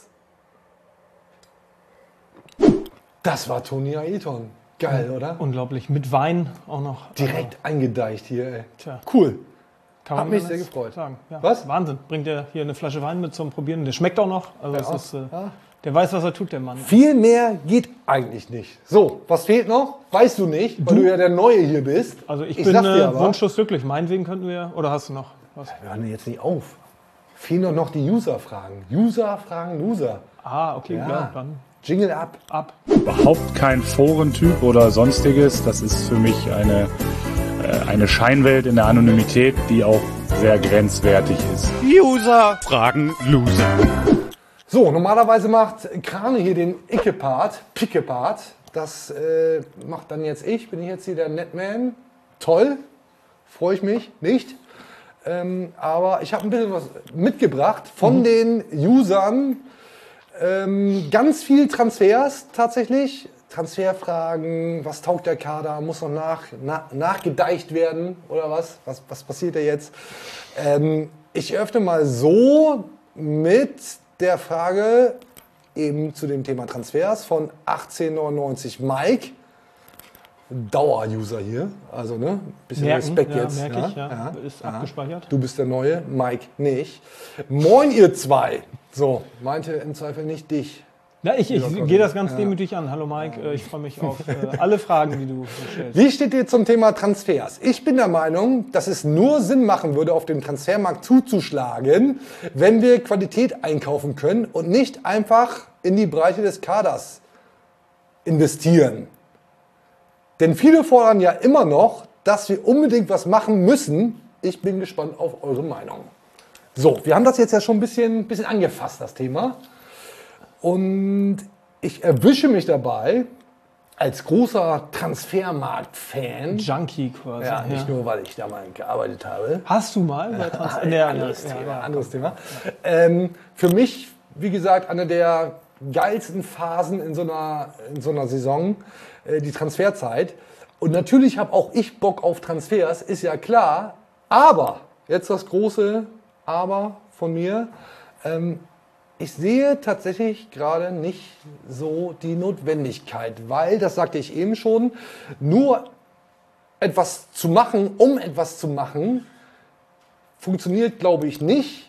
Das war Toni Ailton. Geil, oder? Unglaublich. Mit Wein auch noch. Direkt eingedeicht hier, ey. Tja. Cool. Kann Hat man mich nicht sehr anders gefreut. Sagen. Ja. Was? Wahnsinn. Bringt er hier eine Flasche Wein mit zum Probieren. Der schmeckt auch noch. Also Ja. es ist, äh, Ja. der weiß, was er tut, der Mann. Viel mehr geht eigentlich nicht. So, was fehlt noch? Weißt du nicht, weil du, ja der Neue hier bist. Also ich, Ich bin sag dir äh, aber- wunschlos glücklich. Meinetwegen könnten wir... Oder hast du noch was? Wir hören jetzt nicht auf. Fehlen doch noch die User-Fragen. User fragen Loser. Ah, okay, Ja. ja, dann Jingle ab. ab. Überhaupt kein Forentyp oder sonstiges. Das ist für mich eine, äh, eine Scheinwelt in der Anonymität, die auch sehr grenzwertig ist. User fragen Loser. So, normalerweise macht Krane hier den Icke-Part, Picke-Part. Das äh, macht dann jetzt ich. Bin ich jetzt hier der Netman? Toll. Freue ich mich. Nicht. Ähm, aber ich habe ein bisschen was mitgebracht von mhm. den Usern. Ähm, ganz viel Transfers tatsächlich. Transferfragen, was taugt der Kader, muss noch nach, na, nachgedeicht werden oder was? Was, was passiert da jetzt? Ähm, ich öffne mal so mit der Frage eben zu dem Thema Transfers von achtzehnhundertneunundneunzig Mike. Dauer-User hier, also ne, bisschen Merken, Respekt ja, jetzt. merke ich, ja. Ist abgespeichert. Du bist der Neue, Mike nicht. Moin ihr zwei. So, meinte im Zweifel nicht dich. Ja, ich ich Lieber gehe das Conny. ganz Ja. demütig an. Hallo Mike, äh, ich freue mich auf äh, alle Fragen, die du stellst. Wie steht ihr zum Thema Transfers? Ich bin der Meinung, dass es nur Sinn machen würde, auf dem Transfermarkt zuzuschlagen, wenn wir Qualität einkaufen können und nicht einfach in die Breite des Kaders investieren. Denn viele fordern ja immer noch, dass wir unbedingt was machen müssen. Ich bin gespannt auf eure Meinung. So, wir haben das jetzt ja schon ein bisschen, bisschen angefasst, das Thema. Und ich erwische mich dabei, als großer Transfermarkt-Fan. Junkie quasi. Ja, nicht nur, weil ich da mal gearbeitet habe. Hast du mal bei Trans Ein ja, anderes ja, Thema. ja. Anderes Thema. Ähm, für mich, wie gesagt, eine der geilsten Phasen in so einer, in so einer Saison, äh, die Transferzeit. Und natürlich habe auch ich Bock auf Transfers, ist ja klar. Aber, jetzt das große Aber von mir, ähm, ich sehe tatsächlich gerade nicht so die Notwendigkeit, weil, das sagte ich eben schon, nur etwas zu machen, um etwas zu machen, funktioniert, glaube ich, nicht.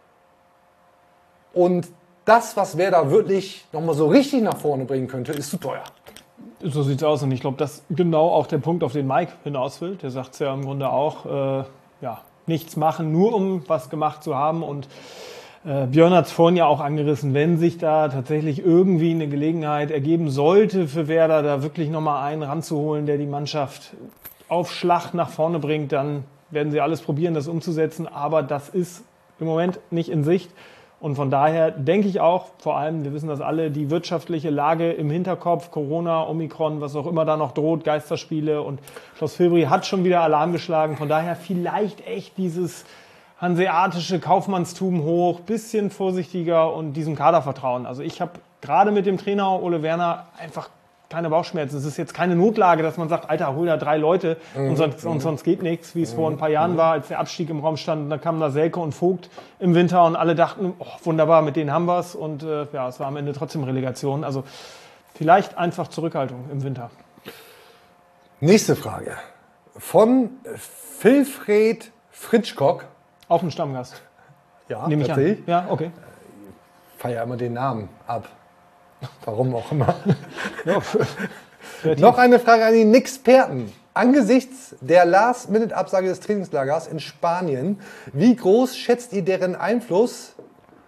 Und das, was Werder wirklich nochmal so richtig nach vorne bringen könnte, ist zu teuer. So sieht's aus und ich glaube, das ist genau auch der Punkt, auf den Mike hinaus will. Der sagt es ja im Grunde auch, äh, ja, nichts machen, nur um was gemacht zu haben. Und äh, Björn hat es vorhin ja auch angerissen, wenn sich da tatsächlich irgendwie eine Gelegenheit ergeben sollte für Werder, da wirklich nochmal einen ranzuholen, der die Mannschaft auf Schlag nach vorne bringt, dann werden sie alles probieren, das umzusetzen. Aber das ist im Moment nicht in Sicht. Und von daher denke ich auch, vor allem, wir wissen das alle, die wirtschaftliche Lage im Hinterkopf, Corona, Omikron, was auch immer da noch droht, Geisterspiele, und Klaus Filbri hat schon wieder Alarm geschlagen. Von daher vielleicht echt dieses hanseatische Kaufmannstum hoch, bisschen vorsichtiger und diesem Kader vertrauen. Also ich habe gerade mit dem Trainer Ole Werner einfach keine Bauchschmerzen. Es ist jetzt keine Notlage, dass man sagt, Alter, hol da drei Leute Mhm. und, sonst, und sonst geht nichts, wie es mhm. vor ein paar Jahren war, als der Abstieg im Raum stand. Und dann kamen da Selke und Vogt im Winter und alle dachten, oh, wunderbar, mit denen haben wir es. Und äh, ja, es war am Ende trotzdem Relegation. Also vielleicht einfach Zurückhaltung im Winter. Nächste Frage. Von Wilfried Fritschkock. Auch ein Stammgast. Ja, nehme ich tatsächlich. an. Ja, okay. Ich feiere immer den Namen ab. Warum auch immer. Ja, noch eine Frage an die Nixperten. Angesichts der Last-Minute-Absage des Trainingslagers in Spanien, wie groß schätzt ihr deren Einfluss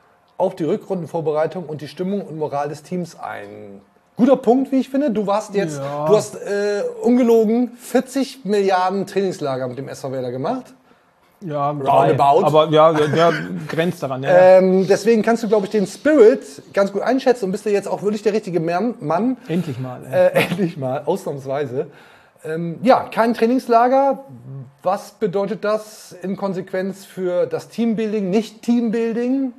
auf die Rückrundenvorbereitung und die Stimmung und Moral des Teams ein? Guter Punkt, wie ich finde. Du warst jetzt, Ja. du hast äh, ungelogen vierzig Milliarden Trainingslager mit dem S V Werder gemacht. Ja, drei. Roundabout. Aber ja, der, der grenzt daran. Ja. Ähm, deswegen kannst du, glaube ich, den Spirit ganz gut einschätzen und bist du jetzt auch wirklich der richtige Mann. Endlich mal. Ey. Äh, endlich mal, ausnahmsweise. Ähm, ja, kein Trainingslager. Was bedeutet das in Konsequenz für das Teambuilding, nicht Teambuilding?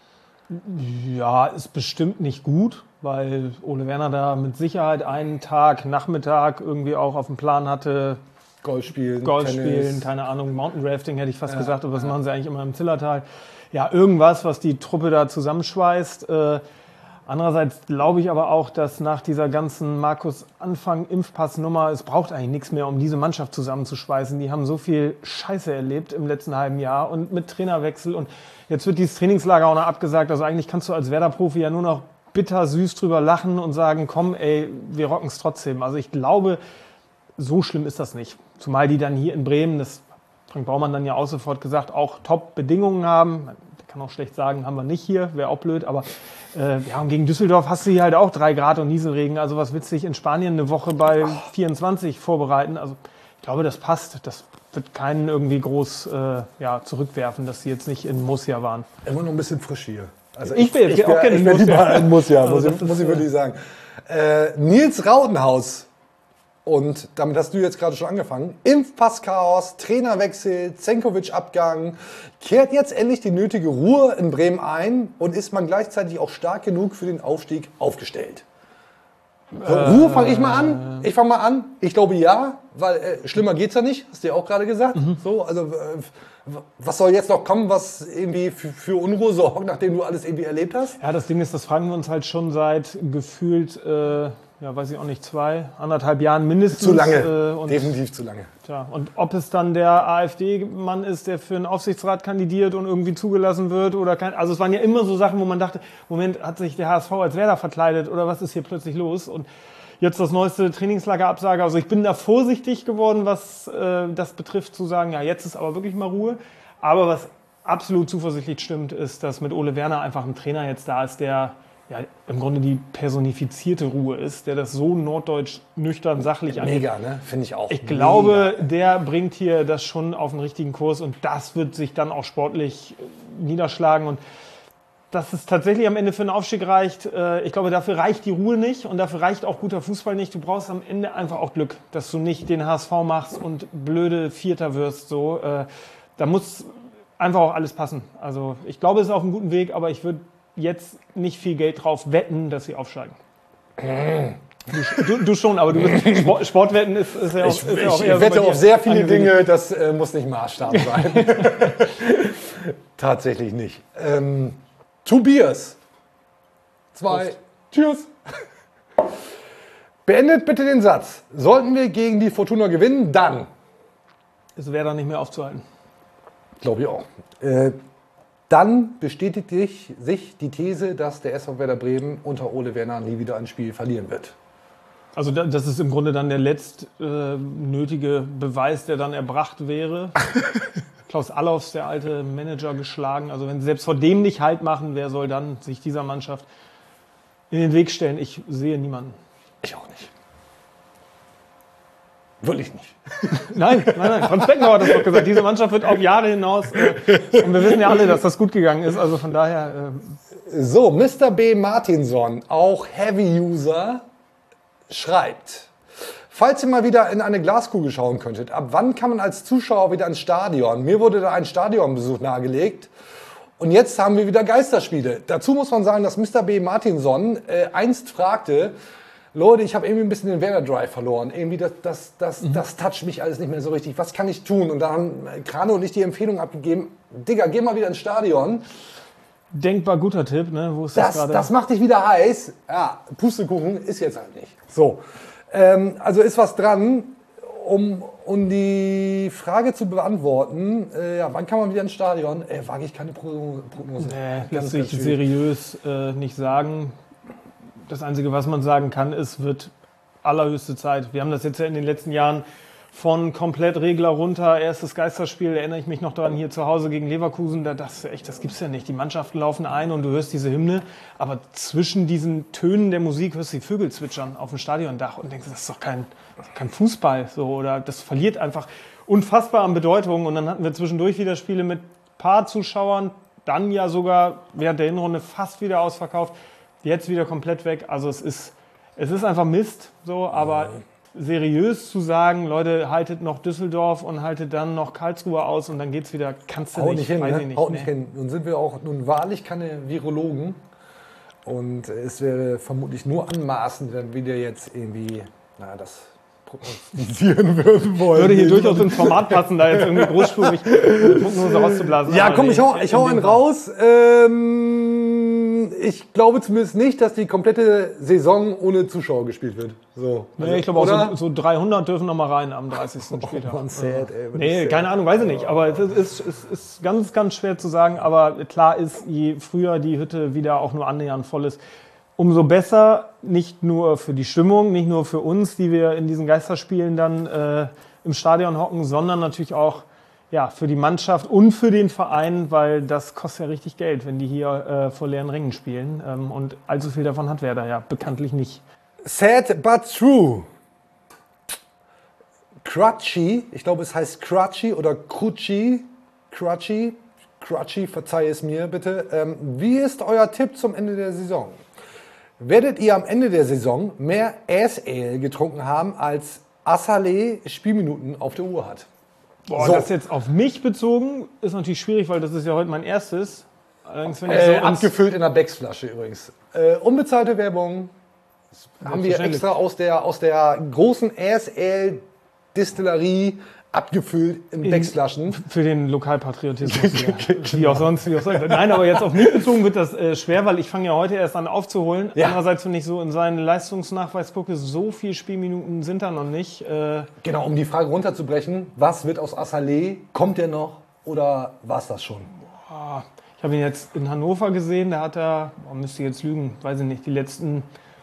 Ja, ist bestimmt nicht gut, weil Ole Werner da mit Sicherheit einen Tag, Nachmittag irgendwie auch auf dem Plan hatte. Golf spielen, Golf Tennis. spielen, keine Ahnung, Mountain Rafting hätte ich fast Ja, gesagt, aber das ja. machen sie eigentlich immer im Zillertal. Ja, irgendwas, was die Truppe da zusammenschweißt. Äh, andererseits glaube ich aber auch, dass nach dieser ganzen Markus-Anfang-Impfpass-Nummer, es braucht eigentlich nichts mehr, um diese Mannschaft zusammenzuschweißen. Die haben so viel Scheiße erlebt im letzten halben Jahr und mit Trainerwechsel und jetzt wird dieses Trainingslager auch noch abgesagt. Also eigentlich kannst du als Werder-Profi ja nur noch bittersüß drüber lachen und sagen, komm, ey, wir rocken es trotzdem. Also ich glaube, so schlimm ist das nicht. Zumal die dann hier in Bremen, das Frank Baumann dann ja auch sofort gesagt, auch Top-Bedingungen haben. Der kann auch schlecht sagen, haben wir nicht hier, wäre auch blöd. Aber äh, ja, und gegen Düsseldorf hast du hier halt auch drei Grad und Nieselregen. Also was willst du dich in Spanien eine Woche bei vierundzwanzig vorbereiten? Also ich glaube, das passt. Das wird keinen irgendwie groß äh, ja, zurückwerfen, dass sie jetzt nicht in Murcia waren. Immer noch ein bisschen frisch hier. Also Ich will jetzt ich, auch wär- gerne ich in wär Murcia. lieber in Murcia, muss, Also ich, das ist, muss ich äh, wirklich sagen. Äh, Nils Rautenhaus. Und damit hast du jetzt gerade schon angefangen. Impfpasschaos, Trainerwechsel, Zenkovic-Abgang. Kehrt jetzt endlich die nötige Ruhe in Bremen ein und ist man gleichzeitig auch stark genug für den Aufstieg aufgestellt? So, Ruhe fange ich mal an. Ich fange mal an. Ich glaube ja, weil äh, schlimmer geht's ja nicht. Hast du ja auch gerade gesagt. So, also äh, was soll jetzt noch kommen, was irgendwie für, für Unruhe sorgt, nachdem du alles irgendwie erlebt hast? Ja, das Ding ist, das fragen wir uns halt schon seit gefühlt, äh, ja, weiß ich auch nicht, zwei, anderthalb Jahren mindestens. Zu lange, Äh, und, definitiv zu lange. tja, und ob es dann der AfD-Mann ist, der für einen Aufsichtsrat kandidiert und irgendwie zugelassen wird oder kein. Also es waren ja immer so Sachen, wo man dachte, Moment, hat sich der H S V als Werder verkleidet oder was ist hier plötzlich los? Und jetzt das neueste Trainingslagerabsage. Also ich bin da vorsichtig geworden, was äh, das betrifft, zu sagen, ja, jetzt ist aber wirklich mal Ruhe. Aber was absolut zuversichtlich stimmt, ist, dass mit Ole Werner einfach ein Trainer jetzt da ist, der ja im Grunde die personifizierte Ruhe ist, der das so norddeutsch nüchtern, sachlich angeht. Mega, ne? Finde ich auch. Ich glaube, der bringt hier das schon auf den richtigen Kurs und das wird sich dann auch sportlich niederschlagen. Und dass es tatsächlich am Ende für einen Aufstieg reicht, äh, ich glaube, dafür reicht die Ruhe nicht und dafür reicht auch guter Fußball nicht. Du brauchst am Ende einfach auch Glück, dass du nicht den H S V machst und blöde Vierter wirst. So, äh, da muss einfach auch alles passen. Also ich glaube, es ist auf einem guten Weg, aber ich würde jetzt nicht viel Geld drauf wetten, dass sie aufsteigen. Du, du, du schon, aber du bist, Sport, Sportwetten ist, ist ja auch, Ich, ist ja auch ich eher so wette bei dir auf sehr viele angesiedelt. Dinge, das äh, muss nicht Maßstab sein. Tatsächlich nicht. Ähm, Tobias. Zwei. Tschüss. Beendet bitte den Satz. Sollten wir gegen die Fortuna gewinnen, dann. Es wäre dann nicht mehr aufzuhalten. Glaube ich auch. Äh, dann bestätigt sich, sich die These, dass der S V Werder Bremen unter Ole Werner nie wieder ein Spiel verlieren wird. Also da- das ist im Grunde dann der letzt äh, nötige Beweis, der dann erbracht wäre. Klaus Allofs, der alte Manager, geschlagen. Also wenn sie selbst vor dem nicht Halt machen, wer soll dann sich dieser Mannschaft in den Weg stellen? Ich sehe niemanden. Ich auch nicht. Wirklich nicht. Nein, nein, nein. Franz Beckenbauer hat das doch gesagt. Diese Mannschaft wird auf Jahre hinaus. Äh, und wir wissen ja alle, dass das gut gegangen ist. Also von daher. Äh, So, Mister B. Martinson, auch Heavy-User, schreibt: Falls ihr mal wieder in eine Glaskugel schauen könntet, ab wann kann man als Zuschauer wieder ins Stadion? Mir wurde da ein Stadionbesuch nahegelegt. Und jetzt haben wir wieder Geisterspiele. Dazu muss man sagen, dass Mister B. Martinson äh, einst fragte: Leute, ich habe irgendwie ein bisschen den Werder Drive verloren. Irgendwie das, das, das, Mhm. das toucht mich alles nicht mehr so richtig. Was kann ich tun? Und da haben Krane und ich die Empfehlung abgegeben: Digga, geh mal wieder ins Stadion. denkbar guter Tipp, ne? Wo ist das, Das, gerade? das macht dich wieder heiß. Ja, Pustekuchen ist jetzt halt nicht. So, ähm, also ist was dran, um, um die Frage zu beantworten. Äh, ja, wann kann man wieder ins Stadion? Äh, wage ich keine Pro- Prognose. Nee, Ganz, lässt sich ganz schwierig. seriös äh, nicht sagen. Das Einzige, was man sagen kann, ist, wird allerhöchste Zeit. Wir haben das jetzt ja in den letzten Jahren von komplett Regler runter, erstes Geisterspiel, erinnere ich mich noch daran, hier zu Hause gegen Leverkusen, da dachte ich, echt, das gibt's ja nicht. Die Mannschaften laufen ein und du hörst diese Hymne, aber zwischen diesen Tönen der Musik hörst du die Vögel zwitschern auf dem Stadiondach und denkst, das ist doch kein, kein Fußball, so, oder das verliert einfach unfassbar an Bedeutung. Und dann hatten wir zwischendurch wieder Spiele mit paar Zuschauern, dann ja sogar während der Hinrunde fast wieder ausverkauft, jetzt wieder komplett weg. Also es ist, es ist einfach Mist, so, aber seriös zu sagen, Leute, haltet noch Düsseldorf und haltet dann noch Karlsruhe aus und dann geht's wieder, kannst du Haut nicht, nicht hin, weiß ne? ich nicht. Haut nee. nicht hin. Nun sind wir auch nun wahrlich keine Virologen und es wäre vermutlich nur anmaßend, wenn wir dir jetzt irgendwie, na, das prognostizieren würden wollen. Würde hier durchaus ins Format passen, da jetzt irgendwie großspurig eine Prognose rauszublasen. Ja, Aber komm, nee, ich hau, ich hau einen raus. Ähm, ich glaube zumindest nicht, dass die komplette Saison ohne Zuschauer gespielt wird. So. Nee, Also, ich glaube auch oder? so, so dreihundert dürfen noch mal rein am dreißigsten Spieltag. man sad, ey, man nee, sad. keine Ahnung, weiß ich nicht. Aber es ist, es ist, es ist ganz, ganz schwer zu sagen. Aber klar ist, je früher die Hütte wieder auch nur annähernd voll ist, umso besser, nicht nur für die Stimmung, nicht nur für uns, die wir in diesen Geisterspielen dann äh, im Stadion hocken, sondern natürlich auch ja, für die Mannschaft und für den Verein, weil das kostet ja richtig Geld, wenn die hier äh, vor leeren Rängen spielen. Ähm, und allzu viel davon hat Werder ja bekanntlich nicht. Sad but true. Crutchy, ich glaube es heißt Crutchy oder Crucci, Crutchy, Crutchy, verzeih es mir bitte. Ähm, wie ist euer Tipp zum Ende der Saison? Werdet ihr am Ende der Saison mehr Ass-Ale getrunken haben, als Assalé Spielminuten auf der Uhr hat? Boah, So. das jetzt auf mich bezogen ist natürlich schwierig, weil das ist ja heute mein erstes. Allerdings, wenn ich Äh, so ans- abgefüllt in einer Becks-Flasche übrigens. Äh, unbezahlte Werbung. Das haben wir Selbstverständlich. extra aus der, aus der großen Ass-Ale-Distillerie abgefüllt in, In- Becks-Flaschen. Für den Lokalpatriotismus, ja. Wie auch sonst, wie auch sonst. Nein, aber jetzt auf mich bezogen wird das äh, schwer, weil ich fange ja heute erst an aufzuholen. Ja. Andererseits, wenn ich so in seinen Leistungsnachweis gucke, so viele Spielminuten sind da noch nicht. Äh, Genau, um die Frage runterzubrechen, was wird aus Assalé? Kommt der noch oder war es das schon? boah, ich habe ihn jetzt in Hannover gesehen, da hat er, boah, müsste ich jetzt lügen, weiß ich nicht, die letzten,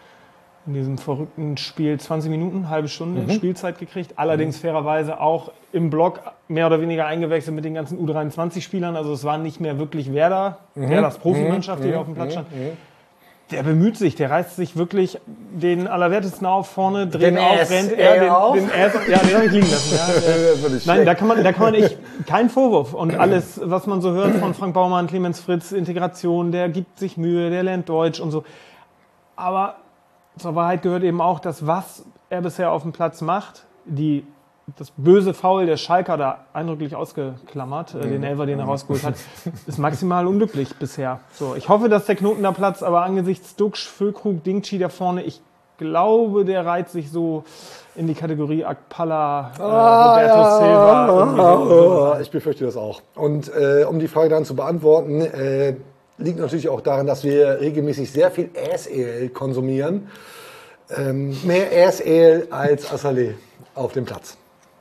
in diesem verrückten Spiel zwanzig Minuten, halbe Stunde Mhm. Spielzeit gekriegt. Allerdings fairerweise auch im Block mehr oder weniger eingewechselt mit den ganzen U dreiundzwanzig-Spielern. Also es war nicht mehr wirklich Werder, Mhm. Werders Profimannschaft, die Mhm. da auf dem Platz stand. Mhm. Der bemüht sich, der reißt sich wirklich den Allerwertesten auf, vorne, dreht Den auf, Ass rennt er er, auf? den, den Ass, ja, den habe ich liegen lassen. Ja, Das äh, ist nicht nein, schlecht. da kann man, da kann man echt, kein Vorwurf. Und alles, was man so hört von Frank Baumann, Clemens Fritz, Integration, der gibt sich Mühe, der lernt Deutsch und so. Aber zur Wahrheit gehört eben auch, dass was er bisher auf dem Platz macht, die, das böse Foul der Schalker da eindrücklich ausgeklammert, äh, den Elfer, den er rausgeholt hat, ist maximal unglücklich bisher. So, ich hoffe, dass der Knoten da platzt, aber angesichts Duxch, Füllkrug, Dingchi da vorne, ich glaube, der reiht sich so in die Kategorie Akpala, äh, Roberto Silva. irgendwie so- so. Oh, ich befürchte das auch. Und äh, um die Frage dann zu beantworten, äh, liegt natürlich auch daran, dass wir regelmäßig sehr viel Ass-Ale konsumieren. Ähm, mehr Ass-Ale als Assalé auf dem Platz.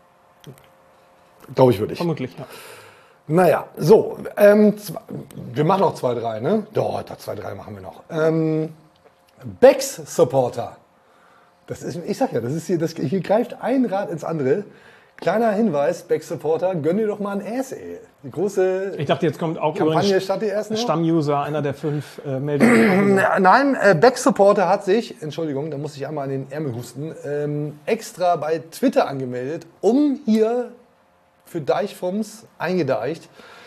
Glaube ich wirklich. Vermutlich, ja. Naja, so. Ähm, zw- wir machen noch zwei, drei, ne? Doch, da zwei, drei machen wir noch. Ähm, Becks-Supporter. Das ist, ich sag ja, das ist hier, das, hier greift ein Rad ins andere. Kleiner Hinweis, Becks-Supporter, gönn dir doch mal ein Ass-Ale. Die große Ich dachte, jetzt kommt auch Kampagne übrigens statt die ersten noch? Stammuser, einer der fünf äh, Meldungen. Nein, äh, Becks-Supporter hat sich, Entschuldigung, da muss ich einmal an den Ärmel husten, ähm, extra bei Twitter angemeldet, um hier für Deichfums eingedeicht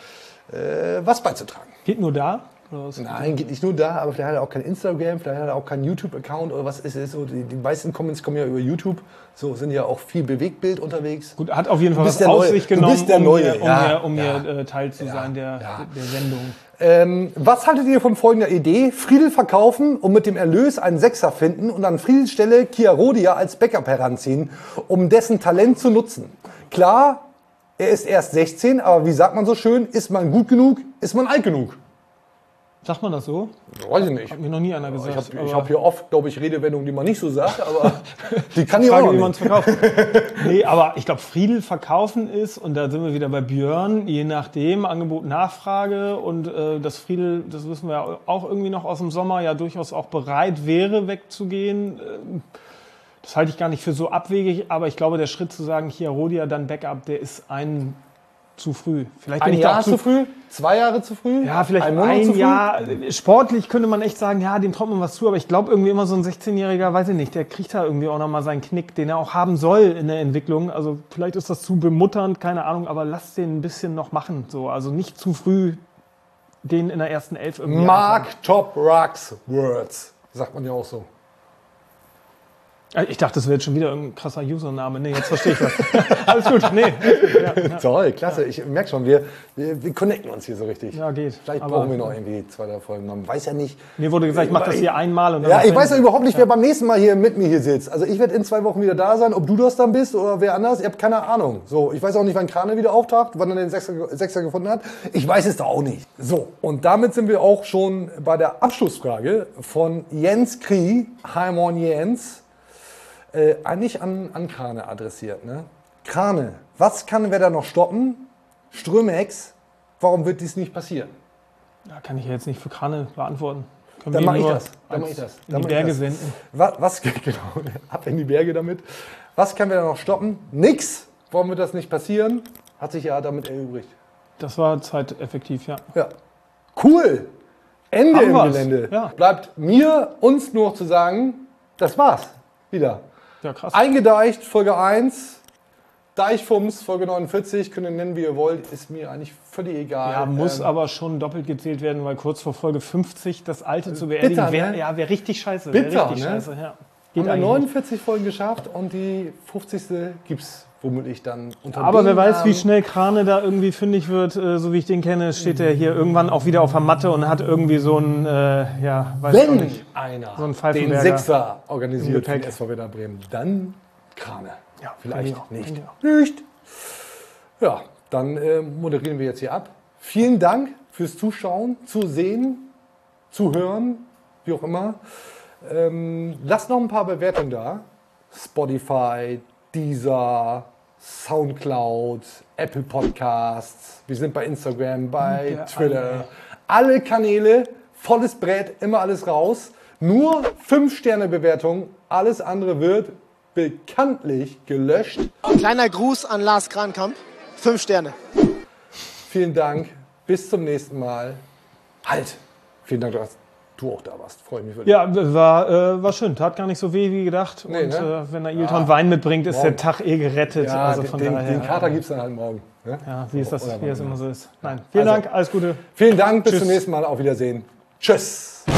äh, was beizutragen. Geht nur da? Oder was? Nein, geht nicht nur da, aber vielleicht hat er auch kein Instagram, vielleicht hat er auch keinen YouTube-Account oder was ist es so. Die, die meisten Comments kommen ja über YouTube, so sind ja auch viel Bewegtbild unterwegs. Gut, hat auf jeden Du Fall bist was der auf Neue. sich Du genommen, bist der um Neue, hier, um ja, hier, um ja. hier äh, Teil zu sein der, der Sendung. Ähm, was haltet ihr von folgender Idee? Friedel verkaufen und mit dem Erlös einen Sechser finden und an Friedels Stelle Chiarodia als Backup heranziehen, um dessen Talent zu nutzen. Klar, er ist erst sechzehn, aber wie sagt man so schön, ist man gut genug, ist man alt genug. Sagt man das so? Weiß ich nicht. Hat mir noch nie einer gesagt. Ich habe aber- hab hier oft, glaube ich, Redewendungen, die man nicht so sagt, aber die kann ich Frage, auch wie noch man es nicht. verkauft. Nee, aber ich glaube, Friedel verkaufen ist, und da sind wir wieder bei Björn, je nachdem, Angebot, Nachfrage und äh, dass Friedel, das wissen wir auch irgendwie noch aus dem Sommer, ja durchaus auch bereit wäre, wegzugehen. Äh, Das halte ich gar nicht für so abwegig, aber ich glaube, der Schritt zu sagen, Chiarodia, dann Backup, der ist ein zu früh. Vielleicht bin Ein ich da Jahr auch zu früh? Zwei Jahre zu früh? Ja, vielleicht ein, ein, Monat zu früh? Jahr. Sportlich könnte man echt sagen, ja, dem traut man was zu, aber ich glaube irgendwie immer so ein sechzehnjähriger, weiß ich nicht, der kriegt da irgendwie auch nochmal seinen Knick, den er auch haben soll in der Entwicklung. Also vielleicht ist das zu bemutternd, keine Ahnung, aber lass den ein bisschen noch machen. So. Also nicht zu früh den in der ersten Elf irgendwie. Mark Top Rocks Words, sagt man ja auch so. Ich dachte, das wäre jetzt schon wieder ein krasser Username. Nee, jetzt verstehe ich das. Alles gut, nee. Ja, ja. Toll, klasse. Ja. Ich merke schon, wir, wir, wir connecten uns hier so richtig. Ja, geht. Vielleicht aber brauchen wir noch irgendwie zwei, drei Folgen. Man weiß ja nicht. Mir wurde gesagt, ich mache das hier einmal. Und dann ja, ich weiß ja überhaupt nicht, ja. wer beim nächsten Mal hier mit mir hier sitzt. Also ich werde in zwei Wochen wieder da sein. Ob du das dann bist oder wer anders, ich habe keine Ahnung. So, ich weiß auch nicht, wann Krane wieder auftaucht, wann er den Sechser, Sechser gefunden hat. Ich weiß es da auch nicht. So, und damit sind wir auch schon bei der Abschlussfrage von Jens Krie, Heimon Jens. Äh, eigentlich an, an Krane adressiert. Ne? Krane, was kann wer da noch stoppen? Strömex, warum wird dies nicht passieren? Ja, kann ich jetzt nicht für Krane beantworten. Können Dann wir mache ich nur das. Dann mache ich das. In Dann die mach ich Berge das. senden. Was, was, genau, ab in die Berge damit. Was kann wer da noch stoppen? Nix. Warum wird das nicht passieren? Hat sich ja damit erübrigt. Das war zeiteffektiv, ja. Ja. Cool. Ende Haben im wir's. Gelände. Ja. Bleibt mir, uns nur noch zu sagen, das war's. Wieder. Ja, krass. Eingedeicht, Folge eins. Deichfums, Folge neunundvierzig. Könnt ihr nennen, wie ihr wollt. Ist mir eigentlich völlig egal. Ja, muss Ähm, aber schon doppelt gezählt werden, weil kurz vor Folge fünfzig das Alte zu beerdigen, bitter, wäre ne? ja, wär richtig scheiße. Wär Bitter, richtig ne? scheiße, ja. Haben Geht wir eigentlich nicht. neunundvierzig Folgen geschafft und die fünfzigste gibt's womöglich dann unter Aber dem wer weiß, Namen. wie schnell Krane da irgendwie fündig wird, äh, so wie ich den kenne, steht er hier irgendwann auch wieder auf der Matte und hat irgendwie so ein, äh, ja, weiß ich auch Wenn nicht, einer so ein den Pfeifenberger Sechser im organisiert für den Gepäck. S V Werder Bremen, dann Krane. Ja, Vielleicht finde ich auch, nicht. finde ich auch. Nicht. Ja, dann äh, moderieren wir jetzt hier ab. Vielen Dank fürs Zuschauen, Zusehen, Zuhören, wie auch immer. Ähm, lasst noch ein paar Bewertungen da. Spotify, Deezer, Soundcloud, Apple Podcasts. Wir sind bei Instagram, bei Der Twitter. alle. Alle Kanäle, volles Brett, immer alles raus. Nur fünf Sterne Bewertung. Alles andere wird bekanntlich gelöscht. Kleiner Gruß an Lars Krankamp. Fünf Sterne. Vielen Dank. Bis zum nächsten Mal. Halt. Vielen Dank, dass du auch da warst. Freue mich wirklich. Ja, war, äh, war schön. Tat gar nicht so weh wie gedacht. Nee, und ne? äh, wenn der Ailton Ja. Wein mitbringt, ist Morgen. der Tag eh gerettet. Ja, also den, von den, daher, den Kater gibt es dann halt morgen. Ne? Ja, wie es das, Oder wie es wann immer immer. so ist. Nein, vielen Also, Dank, alles Gute. Vielen Dank, bis Tschüss. zum nächsten Mal. Auf Wiedersehen. Tschüss.